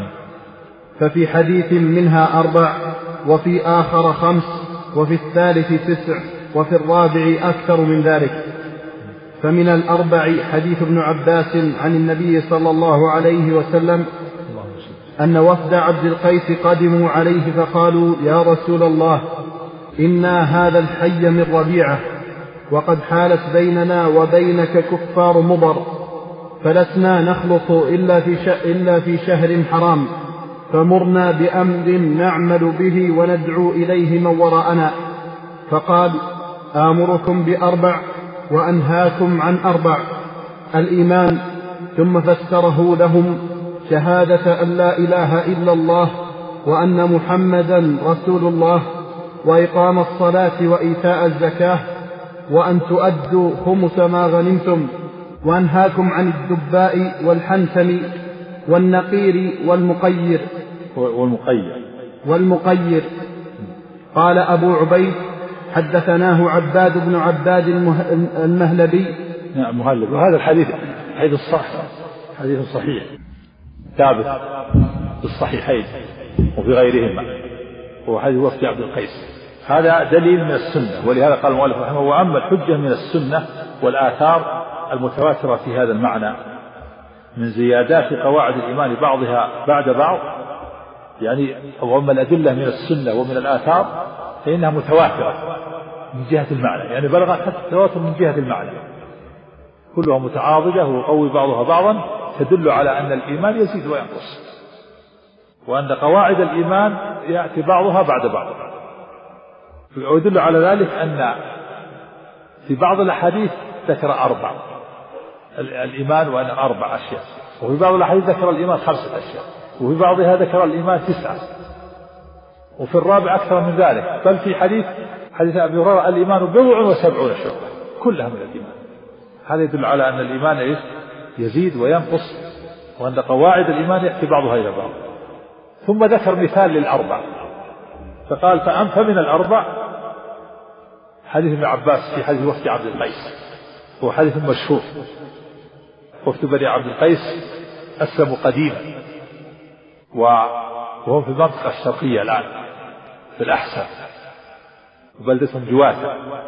ففي حديث منها أربع، وفي آخر خمس، وفي الثالث تسع، وفي الرابع أكثر من ذلك. فمن الأربع حديث ابن عباس عن النبي صلى الله عليه وسلم أن وفد عبد القيس قدموا عليه فقالوا يا رسول الله إنا هذا الحي من ربيعة وقد حالت بيننا وبينك كفار مضر، فلسنا نخلص إلا في, إلا في شهر حرام، فمرنا بأمر نعمل به وندعو إليه من وراءنا. فقال آمركم بأربع وأنهاكم عن أربع: الإيمان، ثم فسره لهم شهادة أن لا إله إلا الله وأن محمدا رسول الله، وإقام الصلاة وإيتاء الزكاة، وأن تؤدوا خمس ما غنمتم، وأنهاكم عن الدباء والحنتم والنقير والمقير والمقير والمقير. قال أبو عبيد حدثناه عباد بن عباد المهلبي. نعم مهلب. وهذا الحديث حديث صح، حديث صحيح ثابت في الصحيحين وفي غيرهما، هو حديث وفد عبد القيس. هذا دليل من السنة، ولهذا قال المؤلف رحمه الله وأما الحجة من السنة والآثار المتواترة في هذا المعنى من زيادات قواعد الإيمان بعضها بعد بعض، يعني وأما الأدلة من السنة ومن الآثار فإنها متواترة من جهة المعنى، يعني بلغت حتى التواتر من جهة المعنى، كلها متعاضدة ويقوي بعضها بعضا، تدل على أن الإيمان يزيد وينقص، وأن قواعد الإيمان يأتي بعضها بعد بعض. ويدل على ذلك أن في بعض الأحاديث ذكر أربع الإيمان وأن أربع أشياء، وفي بعض الأحاديث ذكر الإيمان خمسة أشياء، وفي بعضها ذكر الإيمان تسعة، وفي الرابع أكثر من ذلك. بل في حديث حديث أبي هريرة الإيمان بضع وسبعون شعبة كلها من الإيمان. هذا يدل على أن الإيمان إيش؟ يزيد وينقص، وأن قواعد الإيمان يأتي بعضها إلى بعض. ثم ذكر مثال للأربع فقال فأنف من الأربع حديث ابن عباس في حديث وفد عبد القيس، هو حديث مشهور. وفد بني عبد القيس أسلموا قديما وهم في المنطقة الشرقية الآن في الأحساء وبلدتهم جواثة.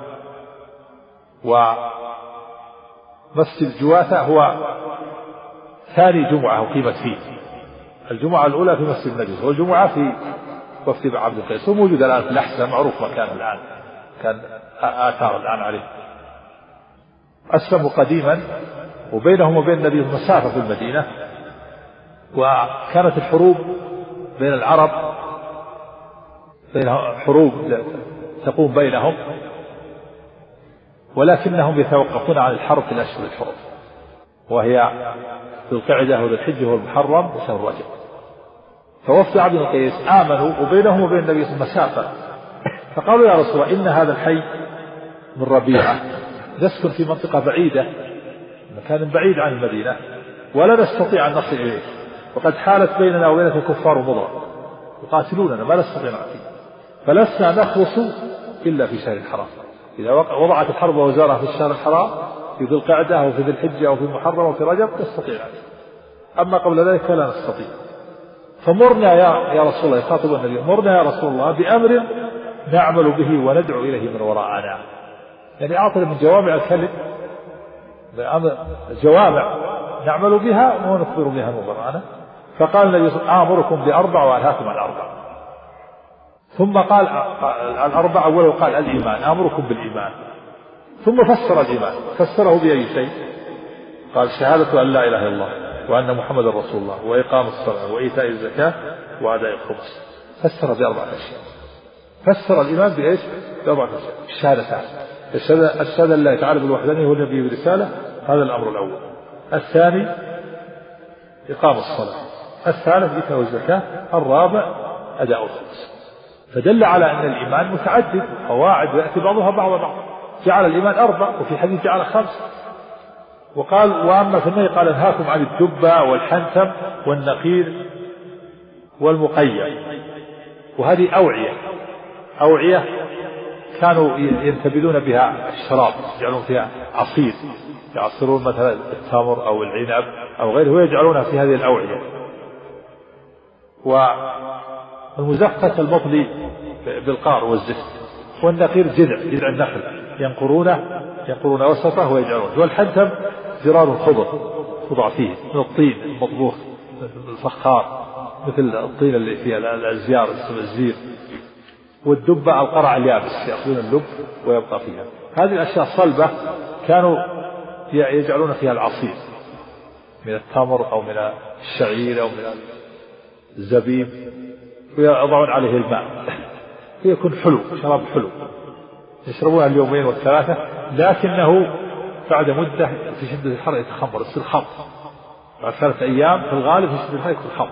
ومسجد جواثة هو ثاني جمعة أقيمت فيه، الجمعة الأولى في مسجد النبي والجمعة في وفد عبد القيس، هو موجود الآن في الأحساء، معروف مكان الآن، كان آثار الآن عليه. أسلموا قديما وبينهم وبين النبي مسافة في المدينة، وكانت الحروب بين العرب بين حروب تقوم بينهم، ولكنهم يتوقفون عن الحرب في الأشهر الحرم، وهي ذو القعدة وذو الحجة والمحرم وشهر رجب. فوفد عبد القيس آمنوا وبينهم وبين النبي مسافة، فقالوا يا رسول الله إن هذا الحي من ربيعة نسكن في منطقة بعيدة، مكان بعيد عن المدينة، ولا نستطيع أن نصل إليه، وقد حالت بيننا وبينك الكفار مضر يقاتلوننا ما نستطيع نأتي، فلسنا نخلص إلا في شهر الحرام. إذا وضعت الحرب وزارها في الشهر الحرام في ذي القعدة أو في ذي الحجة أو في المحرم أو في رجب نستطيع نأتي، أما قبل ذلك فلا نستطيع. فمرنا يا يا رسول الله، يخاطب النبي، مرنا يا رسول الله بأمر نعمل به وندعو إليه من وراءنا، يعني أعطنا من جوامع الكلم جوامع نعمل بها ونخبر بها من وراءنا. فقال النبي صلى الله عليه وسلم آمركم بأربع وأنهاكم عن أربع. ثم قال الأربع أولا قال الإيمان، آمركم بالإيمان، ثم فسر الإيمان، فسره بأي شيء؟ قال شهادة أن لا إله إلا الله وأن محمد رسول الله وإقام الصلاة وإيتاء الزكاة وأداء الخمس. فسر بأربعة أشياء. فسر الإيمان بإيش؟ بأربعة أشياء. الشهادتان، الشهادة أن لا تعالى بالوحدانية والنبي بالرسالة، هذا الأمر الأول. الثاني إقام الصلاة. الثالث إيتاء الزكاة. الرابع أداء الخمس. فدل على أن الإيمان متعدد قواعد ويأتي بعضها بعض بعض. جعل الإيمان أربع، وفي حديث جعل خمس. وقال وأما في النهي قال انهاكم عن الدبة والحنتم والنقير والمقيم. وهذه أوعية أوعية كانوا ينتبذون بها الشراب، يجعلون فيها عصير، يعصرون مثلا التمر أو العنب أو غيره ويجعلونها في هذه الأوعية. والمزقة المطلي بالقار والزفت. والنقير جذع جذع النخل ينقرونه ينقرون وسطه ويجعلونه. والحنتم زرار الخضر توضع فيه من الطين المطبوخ الفخار مثل الطين اللي فيها الأزيار اسمه الزير. والدبة القرع اليابس يأخذون اللب ويبقى فيها. هذه الأشياء الصلبة كانوا يجعلون فيها العصير من التمر أو من الشعير أو من الزبيب ويضعون عليه الماء فيكون حلو، شراب حلو يشربونها اليومين والثلاثة، لكنه بعد مدة في شدة الحر يتخمر يصير خمر. بعد ثلاثة أيام في الغالب في شدة الحر يكون خمر،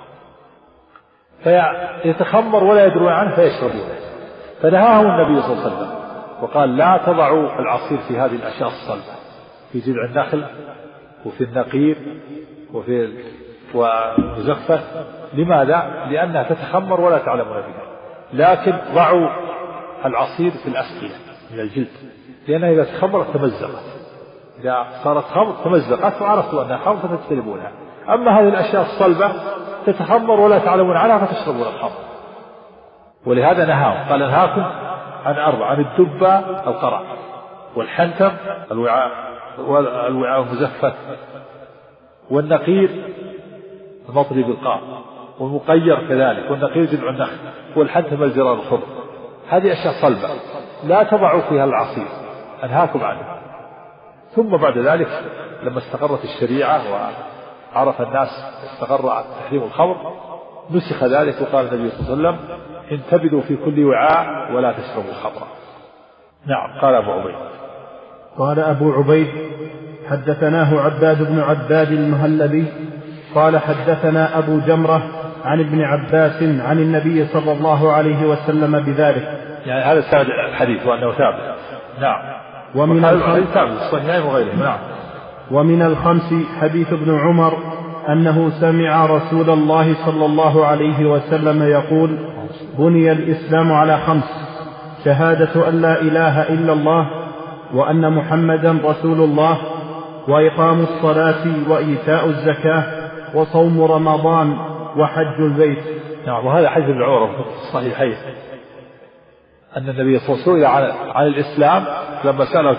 فيتخمر ولا يدرون عنه فيشربونه. فنهاهم النبي صلى الله عليه وسلم وقال لا تضعوا العصير في هذه الأشياء الصلبة، في جذع النخل وفي النقير وفي ومزفة. لماذا؟ لأنها تتخمر ولا تعلمون بها. لكن ضعوا العصير في الأسقية من الجلد، لأنها إذا تخمرت تمزقت، إذا صارت خمر تمزقت وعرفتوا أنها خمر فتجتنبونها. أما هذه الأشياء الصلبة تتخمر ولا تعلمون عنها فتشربون الخمر. ولهذا نهاهم قال انهاكم عن أربع: عن الدبة القرع، والحنتم الوعاء والوعاء المزفت، والنقير المطري بالقاع، والمقير كذلك، والنقير جذع النخل، والحنتم الجرار الخضر. هذه أشياء صلبة لا تضعوا فيها العصير، أنهاكم عنه. ثم بعد ذلك لما استقرت الشريعة وعرف الناس استقر تحريم الخمر نسخ ذلك، وقال النبي صلى الله عليه وسلم انتبذوا في كل وعاء ولا تشربوا الخمر. نعم. قال أبو عبيد قال أبو عبيد حدثناه عباد بن عباد المهلبي قال حدثنا أبو جمرة عن ابن عباس عن النبي صلى الله عليه وسلم بذلك. يعني هذا السند الحديث وأنه ثابت. نعم. ومن الخمس نعم. ومن الخمس حديث ابن عمر أنه سمع رسول الله صلى الله عليه وسلم يقول: بني الإسلام على خمس: شهادة أن لا إله إلا الله وأن محمدا رسول الله وإقام الصلاة وإيتاء الزكاة وصوم رمضان وحج البيت. نعم. وهذا حديث ابن عمر في الصحيحين أن النبي صلى الله عليه وسلم عن الإسلام لما سأله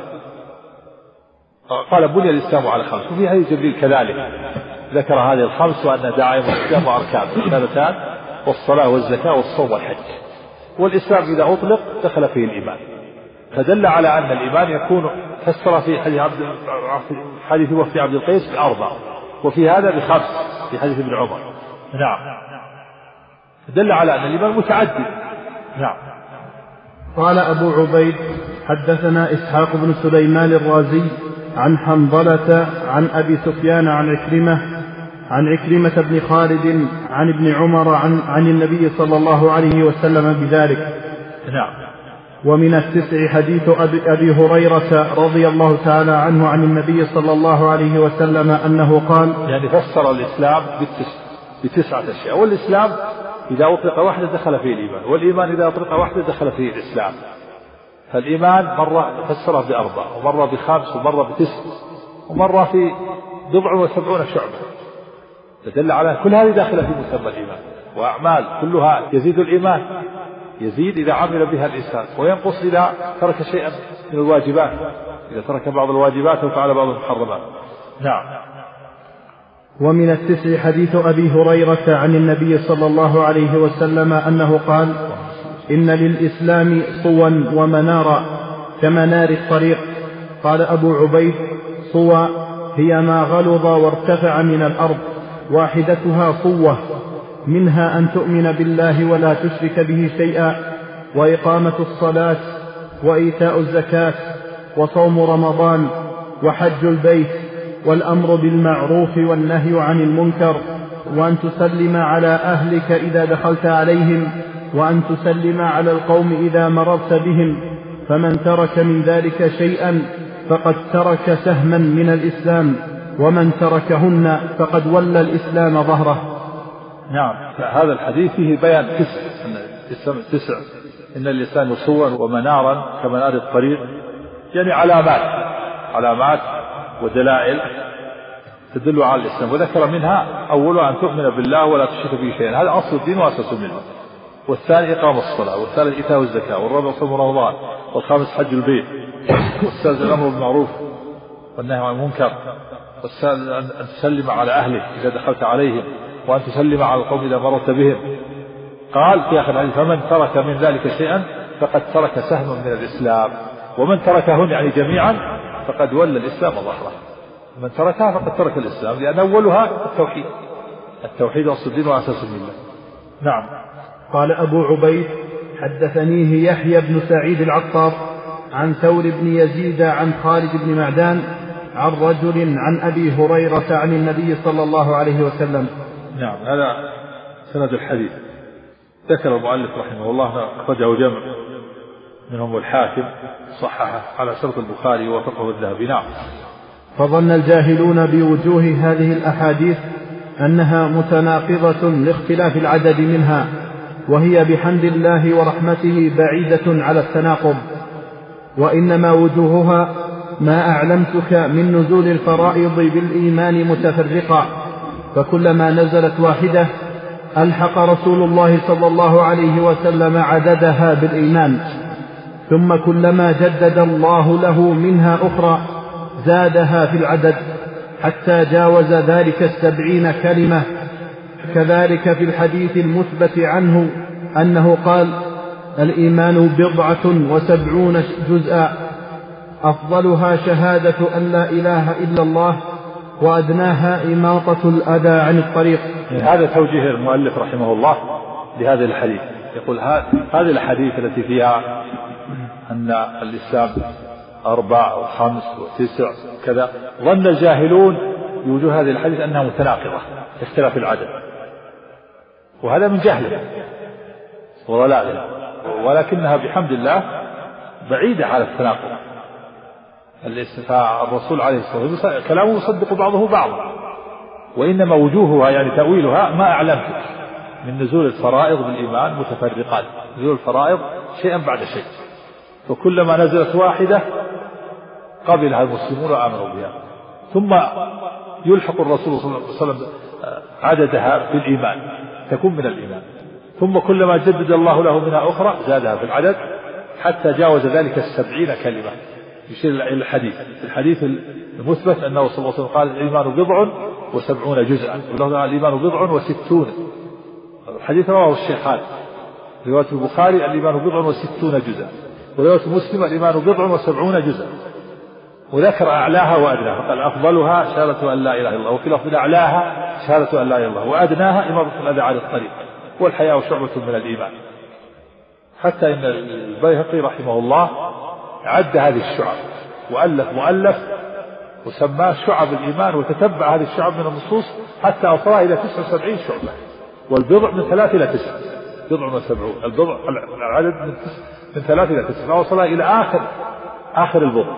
قال: بني الإسلام على خمس. وفي حديث جبريل كذلك ذكر هذه الخمس وأن دعائم الإسلام وأركان الشهادتان والصلاة والزكاة والصوم والحج. والإسلام إذا أطلق دخل فيه الإيمان، فدل على أن الإيمان يكون فسر في حديث عبد حديث وفد عبد القيس بأربع، وفي هذا بخمس في حديث ابن عمر. نعم. دل على أن الإيمان متعدد. نعم. قال أبو عبيد: حدثنا إسحاق بن سليمان الرازي عن حنظلة عن أبي سفيان عن عكرمة عن عكرمة بن خالد عن ابن عمر عن, عن النبي صلى الله عليه وسلم بذلك. نعم. ومن التسع حديث أبي, أبي هريرة رضي الله تعالى عنه عن النبي صلى الله عليه وسلم أنه قال: يعني فسر الإسلام بتسعة أشياء. والإسلام إذا أطلق واحدة دخل فيه الإيمان، والإيمان إذا أطلق واحدة دخل فيه الإسلام. فالإيمان مرة فسره بأربع، ومرة بخمس، ومرة بتسع، ومرة في بضع وسبعون شعبة. تدل على كل هذه داخلة في مسمى الإيمان. وأعمال كلها يزيد الإيمان، يزيد إذا عمل بها الإنسان، وينقص إذا ترك شيئا من الواجبات، إذا ترك بعض الواجبات وفعل بعض المحرمات. نعم. ومن التسع حديث أبي هريرة عن النبي صلى الله عليه وسلم أنه قال: إن للإسلام صوا ومنارا كمنار الطريق. قال أبو عبيد: صوى هي ما غلظ وارتفع من الأرض، واحدتها صوة، منها أن تؤمن بالله ولا تشرك به شيئا، وإقامة الصلاة، وإيتاء الزكاة، وصوم رمضان، وحج البيت، والأمر بالمعروف والنهي عن المنكر، وأن تسلم على أهلك إذا دخلت عليهم، وأن تسلم على القوم إذا مررت بهم، فمن ترك من ذلك شيئا فقد ترك سهما من الإسلام، ومن تركهن فقد ولى الإسلام ظهره. نعم. هذا الحديث فيه بيان تسع، أن الإسلام تسع: إن الإسلام صوا ومنارا كمنار الطريق، يعني علامات علامات ودلائل تدل على الإسلام. وذكر منها أولها أن تؤمن بالله ولا تشرك به شيئا، هذا أصل الدين وأساس الملة. والثاني إقام الصلاة، والثالث إيتاء الزكاة، والرابع صوم رمضان، والخامس حج البيت، والسادس الأمر بالمعروف والنهي عن المنكر، والسادس أن تسلم على أهلك إذا دخلت عليهم، وأن تسلم على القوم إذا مررت بهم. قال في آخر الحديث: فمن ترك من ذلك شيئا فقد ترك سهما من الإسلام، ومن تركهن يعني جميعا فقد ولى الإسلام ظهره. من تركها فقد ترك الإسلام، لأن أولها التوحيد. التوحيد أصل الدين وأساس الملة. نعم. قال أبو عبيد: حدثنيه يحيى بن سعيد العطار عن ثور بن يزيد عن خالد بن معدان عن رجل عن أبي هريرة عن النبي صلى الله عليه وسلم. نعم. هذا سند الحديث. ذكر المؤلف رحمه الله أخرجه جمع منهم الحاكم، صححه على شرط البخاري ووافقه الذهبي. نعم. فظن الجاهلون بوجوه هذه الأحاديث أنها متناقضة لاختلاف العدد منها، وهي بحمد الله ورحمته بعيدة على التناقض، وإنما وجوهها ما أعلمتك من نزول الفرائض بالإيمان متفرقة، فكلما نزلت واحدة ألحق رسول الله صلى الله عليه وسلم عددها بالإيمان، ثم كلما جدد الله له منها أخرى زادها في العدد حتى جاوز ذلك السبعين كلمة. كذلك في الحديث المثبت عنه أنه قال: الإيمان بضعة وسبعون جزءا، أفضلها شهادة أن لا إله إلا الله، وأدناها إماطة الأذى عن الطريق. هذا توجيه المؤلف رحمه الله لهذا الحديث. يقول هذه الحديث التي فيها أن الإسلام أربع وخمس وتسع كذا، ظن الجاهلون بوجوه هذه الحديث أنها متناقضة اختلاف العدد، وهذا من جهله وضلاله، ولكنها بحمد الله بعيدة على التناقض. الرسول عليه الصلاة والسلام كلامه يصدق بعضه بعضا، وإنما وجوهها يعني تأويلها ما أعلمتك من نزول الفرائض بالإيمان متفرقات، نزول الفرائض شيئا بعد شيء، وكلما نزلت واحدة قبلها المسلمون وآمنوا بها، ثم يلحق الرسول صلى الله عليه وسلم عددها بالإيمان تكون من الإيمان، ثم كلما جدد الله له منها أخرى زادها في العدد حتى جاوز ذلك السبعين كلمة. يشير إلى الحديث الحديث المثبت أنه صلى الله عليه وسلم قال الإيمان بضع وسبعون جزءا، الإيمان بضع وستون. الحديث رواه الشيخان، رواية البخاري الإيمان بضع وستون جزءا، ورواية مسلم الإيمان بضع وسبعون جزءا، وذكر أعلاها وأدناها، قال أفضلها شهادة أن لا إله إلا الله، وفي لفظ أعلاها شهادة أن لا إله إلا الله، وأدناها إماطة الأذى عن الطريق، والحياء شعبة من الإيمان. حتى إن البيهقي رحمه الله عد هذه الشعب وألف مؤلف وسماه شعب الإيمان، وتتبع هذه الشعب من النصوص حتى أوصلها إلى تسع وسبعين شعبة، والبضع من ثلاث إلى تسع، بضع وسبعون، البضع العدد من, من ثلاث إلى تسع، فأوصلها إلى آخر آخر البضع،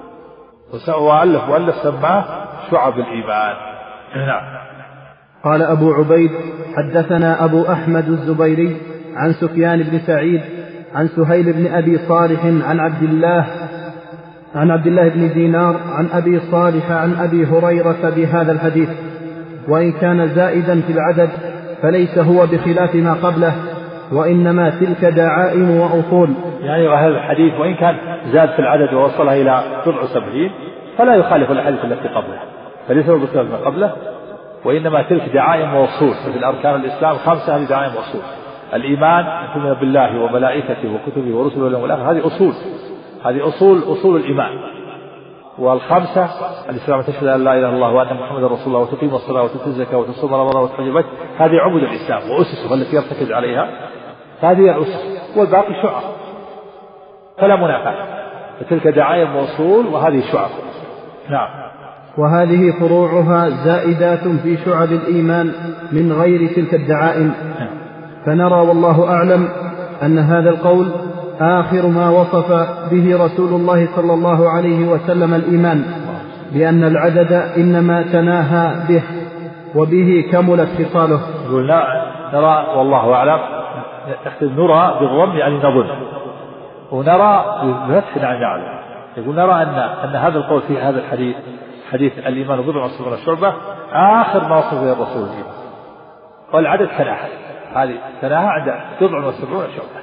وألف مؤلف سماه شعب الإيمان. نعم. قال أبو عبيد حدثنا أبو أحمد الزبيري عن سفيان بن سعيد عن سهيل بن أبي صالح عن عبد الله عن عبد الله بن دينار عن أبي صالح عن أبي هريرة بهذا الحديث، وإن كان زائدا في العدد فليس هو بخلاف ما قبله، وإنما تلك دعائم وأصول. يعني هذا الحديث وإن كان زاد في العدد ووصلها إلى بضع وسبعين فلا يخالف الحديث التي قبله، فليس هو بخلاف ما قبله، وإنما تلك دعائم وأصول. مثل أركان الإسلام خمسة، هذه دعائم وأصول. الإيمان أن تؤمن بالله وملائكته وكتبه ورسله واليوم الآخر، هذه أصول، هذه أصول أصول الإيمان. والخمسة الإسلام تشهد أن لا إله إلا الله وأن محمدا رسول الله وتقيم الصلاة وتؤتي الزكاة وتصوم رمضان وتحج البيت، هذه عمود الإسلام وأسسه التي يرتكز عليها، هذه الأسس، والباقي شعب فلا منافاة، فتلك دعائم وأصول وهذه شعب. نعم. وهذه فروعها زائدات في شعب الإيمان من غير تلك الدعائم. فنرى والله أعلم أن هذا القول آخر ما وصف به رسول الله صلى الله عليه وسلم الإيمان، لأن العدد إنما تناهى به وبه كملت خصاله. لا نرى والله أعلم، نرى بالضم يعني نظن، ونرى بالفتح يعني نعلم. يقول نرى أن أن هذا القول في هذا الحديث، حديث الإيمان بضع وسبعون شعبة، آخر ما وصف به الرسول الإيمان، والعدد تناهى، هذه تناهى عند بضع وسبعون شعبة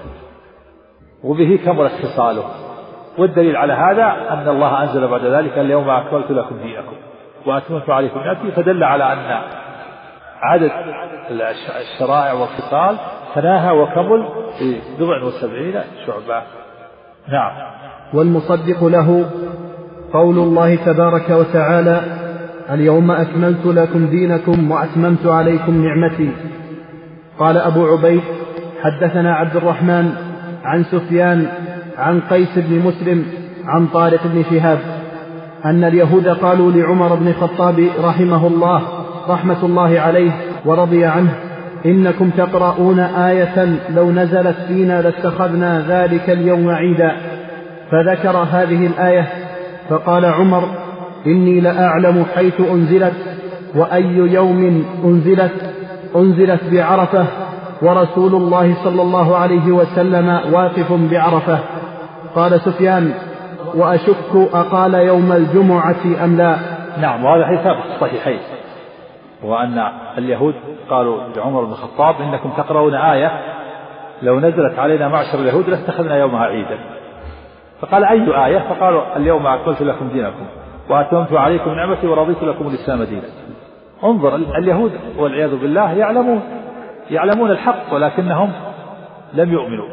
وبه كملت خصاله. والدليل على هذا أن الله أنزل بعد ذلك اليوم أكملت لكم دينكم وأتممت عليكم نعمتي، فدل على أن عدد الشرائع والخصال تناهى وكمل في بضع وسبعين شعبة. نعم. والمصدق له قول الله تبارك وتعالى اليوم أكملت لكم دينكم وأتممت عليكم نعمتي. قال أبو عبيد حدثنا عبد الرحمن عن سفيان عن قيس بن مسلم عن طارق بن شهاب أن اليهود قالوا لعمر بن الخطاب رحمه الله رحمة الله عليه ورضي عنه إنكم تقرؤون آية لو نزلت فينا لاتخذنا ذلك اليوم عيدا، فذكر هذه الآية فقال عمر إني لأعلم حيث أنزلت وأي يوم أنزلت، أنزلت بعرفة ورسول الله صلى الله عليه وسلم واقف بعرفة. قال سفيان وأشك أقال يوم الجمعة أم لا. نعم. وهذا حديث في الصحيحين، وأن اليهود قالوا لعمر بن الخطاب إنكم تقرؤون آية لو نزلت علينا معشر اليهود لاتخذنا يومها عيدا، فقال أي آية؟ فقالوا اليوم أكملت لكم دينكم وأتممت عليكم نعمتي ورضيت لكم الإسلام دينا. انظر، اليهود والعياذ بالله يعلمون يعلمون الحق ولكنهم لم يؤمنوا،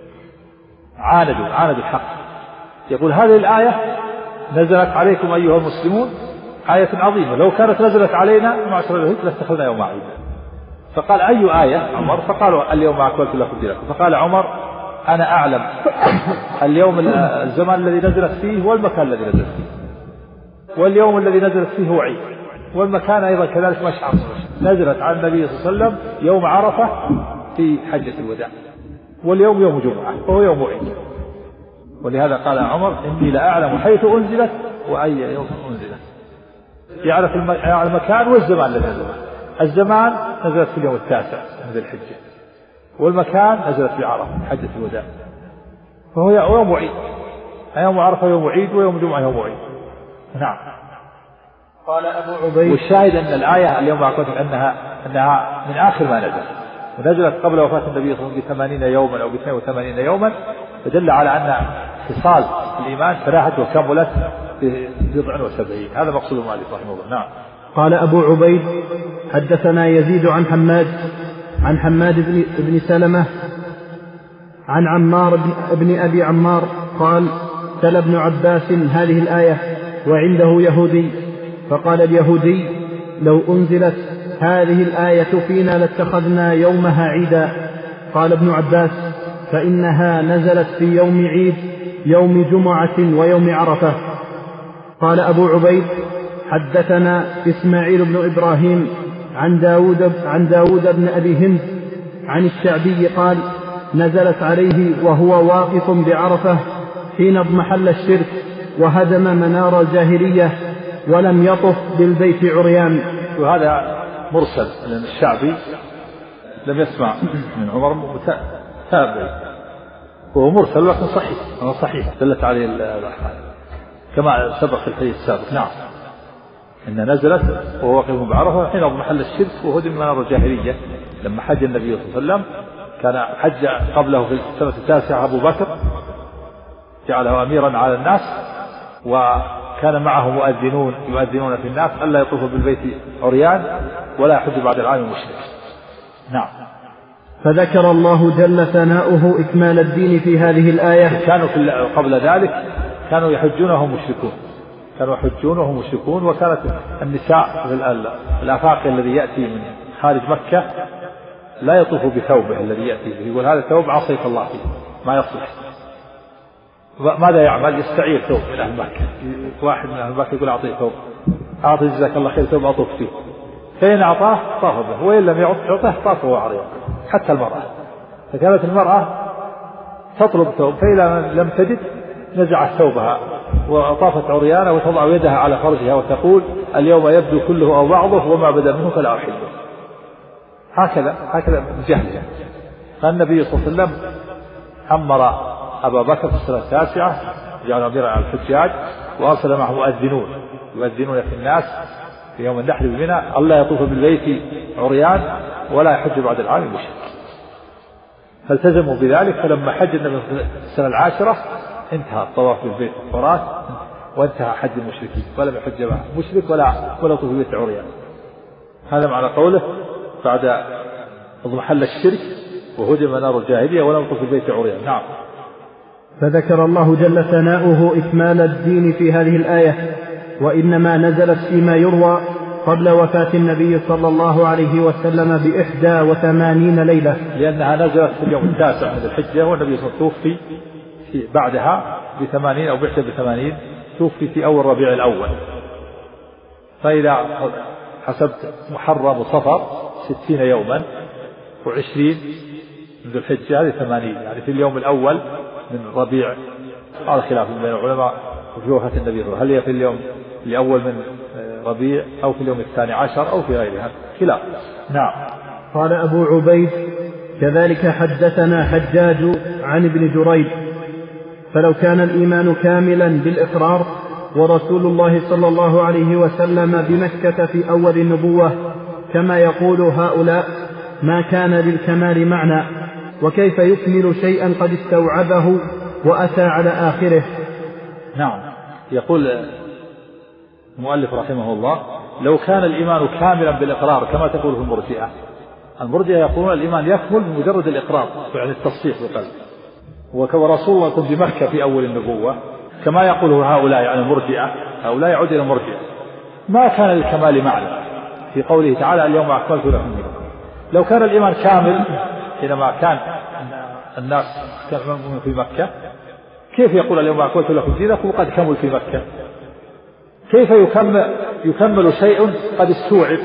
عاندوا عاندوا الحق. يقول هذه الآية نزلت عليكم أيها المسلمون آية عظيمة، لو كانت نزلت علينا معشر اليهود لاتخذنا يوم عيدا. فقال أي آية عمر؟ فقالوا اليوم أكملت لكم دينكم. فقال عمر أنا أعلم اليوم الزمان الذي نزلت فيه والمكان الذي نزلت فيه، واليوم الذي نزلت فيه هو عيد، والمكان أيضا كذلك مشعر نزلت على النبي صلى الله عليه وسلم يوم عرفة في حجة الوداع، واليوم يوم جمعة وهو يوم عيد. ولهذا قال عمر إني لأعلم حيث أنزلت وأي يوم أنزلت، يعرف المكان والزمان الذي نزلت. الزمان نزلت في اليوم التاسع من ذي الحجة، والمكان نزلت في عرفة حجة الوداع، فهو يوم عيد، يوم عرفة يوم عيد ويوم جمعة يوم عيد. نعم. قال أبو عبيد. والشاهد أن الآية اليوم أقول أنها أنها من آخر ما نزل، ونزلت قبل وفاة النبي صلى الله عليه وسلم بثمانين يوما أو باثنين وثمانين يوما، فدل على أن خصال الإيمان فلاحت وكملت بضع وسبعين. هذا مقصود المؤلف رحمه الله. نعم. قال أبو عبيد حدثنا يزيد عن حماد عن حماد بن, بن سلمة عن عمار بن, بن أبي عمار قال تلا ابن عباس هذه الآية وعنده يهودي، فقال اليهودي لو أنزلت هذه الآية فينا لاتخذنا يومها عيدا. قال ابن عباس فإنها نزلت في يوم عيد يوم جمعة ويوم عرفة. قال أبو عبيد حدثنا إسماعيل بن إبراهيم عن داود, عن داود بن أبي هند عن الشعبي قال نزلت عليه وهو واقف بعرفة حين اضمحل الشرك وهدم منار الجاهلية ولم يطف بالبيت عريان. وهذا مرسل لأن الشعبي لم يسمع من عمر متابع، وهو مرسل لكن صحيح، هو صحيح دلت عليه الأحاديث كما سبق في الحديث السابق. نعم. إن نزلت وهو واقف بعرفة حين اضمحل الشرك وهدم منار الجاهلية، لما حج النبي صلى الله عليه وسلم كان حج قبله في السنة التاسعة أبو بكر جعله أميرا على الناس، وكان معه مؤذنون يؤذنون في الناس ألا يطوفوا بالبيت عريان ولا يحج بعد العام مشرك. نعم. فذكر الله جل ثناؤه إكمال الدين في هذه الآية. كانوا قبل ذلك كانوا يحجون وهم مشركون، كانوا يحجون وهم مشركون، وكانت النساء في الآفاق الذي يأتي من خارج مكة لا يطوف بثوبه الذي يأتي به، يقول هذا ثوب عصيت الله فيه ما يصلح. ماذا يعمل؟ يستعير ثوب من أهل مكة، واحد من أهل مكة يقول أعطيه ثوب، أعطي جزاك الله خير ثوب أطوف فيه، فإن أعطاه طاف به، وإن لم يعطه طاف هو عريان. حتى المرأة، فكانت المرأة تطلب ثوب فإذا لم تجد نزعت ثوبها وطافت عريانة وتضع يدها على فرجها وتقول اليوم يبدو كله أو بعضه وما بدا منه فلا أحله. هكذا هكذا بجهلها. فالنبي صلى الله عليه وسلم أمر أبا بكر في السنة التاسعة جعل أميرا على الحجاج، وأرسل معه مؤذنون يؤذنون في الناس في يوم النحر بمنى ألا يطوف بالبيت عريان ولا يحج بعد العام مشرك، فالتزموا بذلك. فلما حج النبي في السنة العاشرة انتهى الطواف بالبيت والطواف وانتهى حج المشركين، ولم يحج معه مشرك ولا ولا يطوف بالبيت عريان. هذا معنى قوله بعد اضمحل الشرك وهدم منار الجاهلية ولم يطوف بالبيت عريان. نعم. فذكر الله جل ثناؤه إكمال الدين في هذه الآية، وإنما نزلت فيما يروى قبل وفاة النبي صلى الله عليه وسلم بإحدى وثمانين ليلة، لأنها نزلت في اليوم التاسع من الحجة، والنبي صلى الله عليه وسلم توفي في بعدها بثمانين أو بإحدى بثمانين، توفي في أول ربيع الأول. فإذا حسبت محرم وصفر ستين يوما وعشرين من ذو الحجة هذه ثمانين، يعني في اليوم الأول من ربيع. على خلاف بين العلماء في وفاة النبي، هل هي في اليوم الأول من ربيع أو في اليوم الثاني عشر أو في غيرها، خلاف. نعم. قال أبو عبيد كذلك حدثنا حجاج عن ابن جريج فلو كان الإيمان كاملا بالإقرار ورسول الله صلى الله عليه وسلم بمكة في أول النبوة كما يقول هؤلاء ما كان للكمال معنى، وكيف يكمل شيئا قد استوعبه وأتى على آخره. نعم. يقول المؤلف رحمه الله لو كان الإيمان كاملا بالإقرار كما تقول في المرجئة. المرجئة يقولون الإيمان يكمل بمجرد الإقرار يعني التصديق بالقلب، ورسول الله يكون بمكة في أول النبوة كما يقوله هؤلاء يعني المرجئة، هؤلاء يعود إلى المرجئة. ما كان للكمال معنى في قوله تعالى اليوم أكملت لكم دينكم. لو كان الإيمان كامل حينما كان الناس كملوا في مكة، كيف يقول اليوم أكملت لكم دينكم وقد كمل في مكة؟ كيف يكمل, يكمل شيء قد استوعب،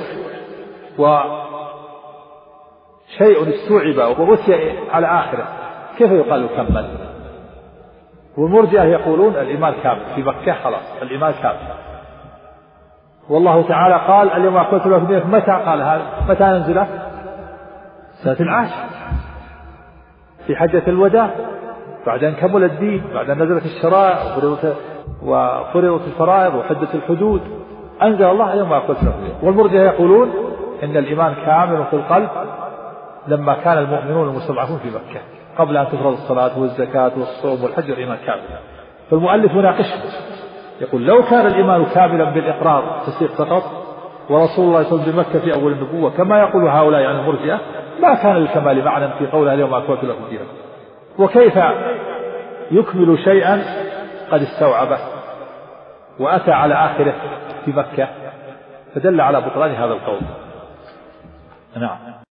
وشيء استوعب وغثي على آخره، كيف يقال يكمل؟ والمرجئة يقولون الإيمان كامل في مكة، خلاص الإيمان كامل. والله تعالى قال اليوم أكملت لكم دينكم، متى قال هذا؟ متى نزل؟ سنة العاشر في حجة الوداع، بعد أن كمل الدين، بعد أن نزلت الشرائع وفرضت الفرائض وحدت الحدود، أنزل الله اليوم أكملت لكم دينكم. والمرجئة يقولون إن الإيمان كامل في القلب لما كان المؤمنون المستضعفون في مكة قبل أن تفرض الصلاة والزكاة والصوم والحج، الإيمان كامل. فالمؤلف يناقشه يقول لو كان الإيمان كاملا بالإقرار تصديق فقط، ورسول الله صلى الله عليه وسلم بمكة في أول النبوة كما يقول هؤلاء عن المرجئة، ما كان للكمال معنى في قوله اليوم أكملت لكم دينكم. وكيف يكمل شيئا قد استوعبه وأتى على آخره في مكة؟ فدل على بطلان هذا القول. نعم.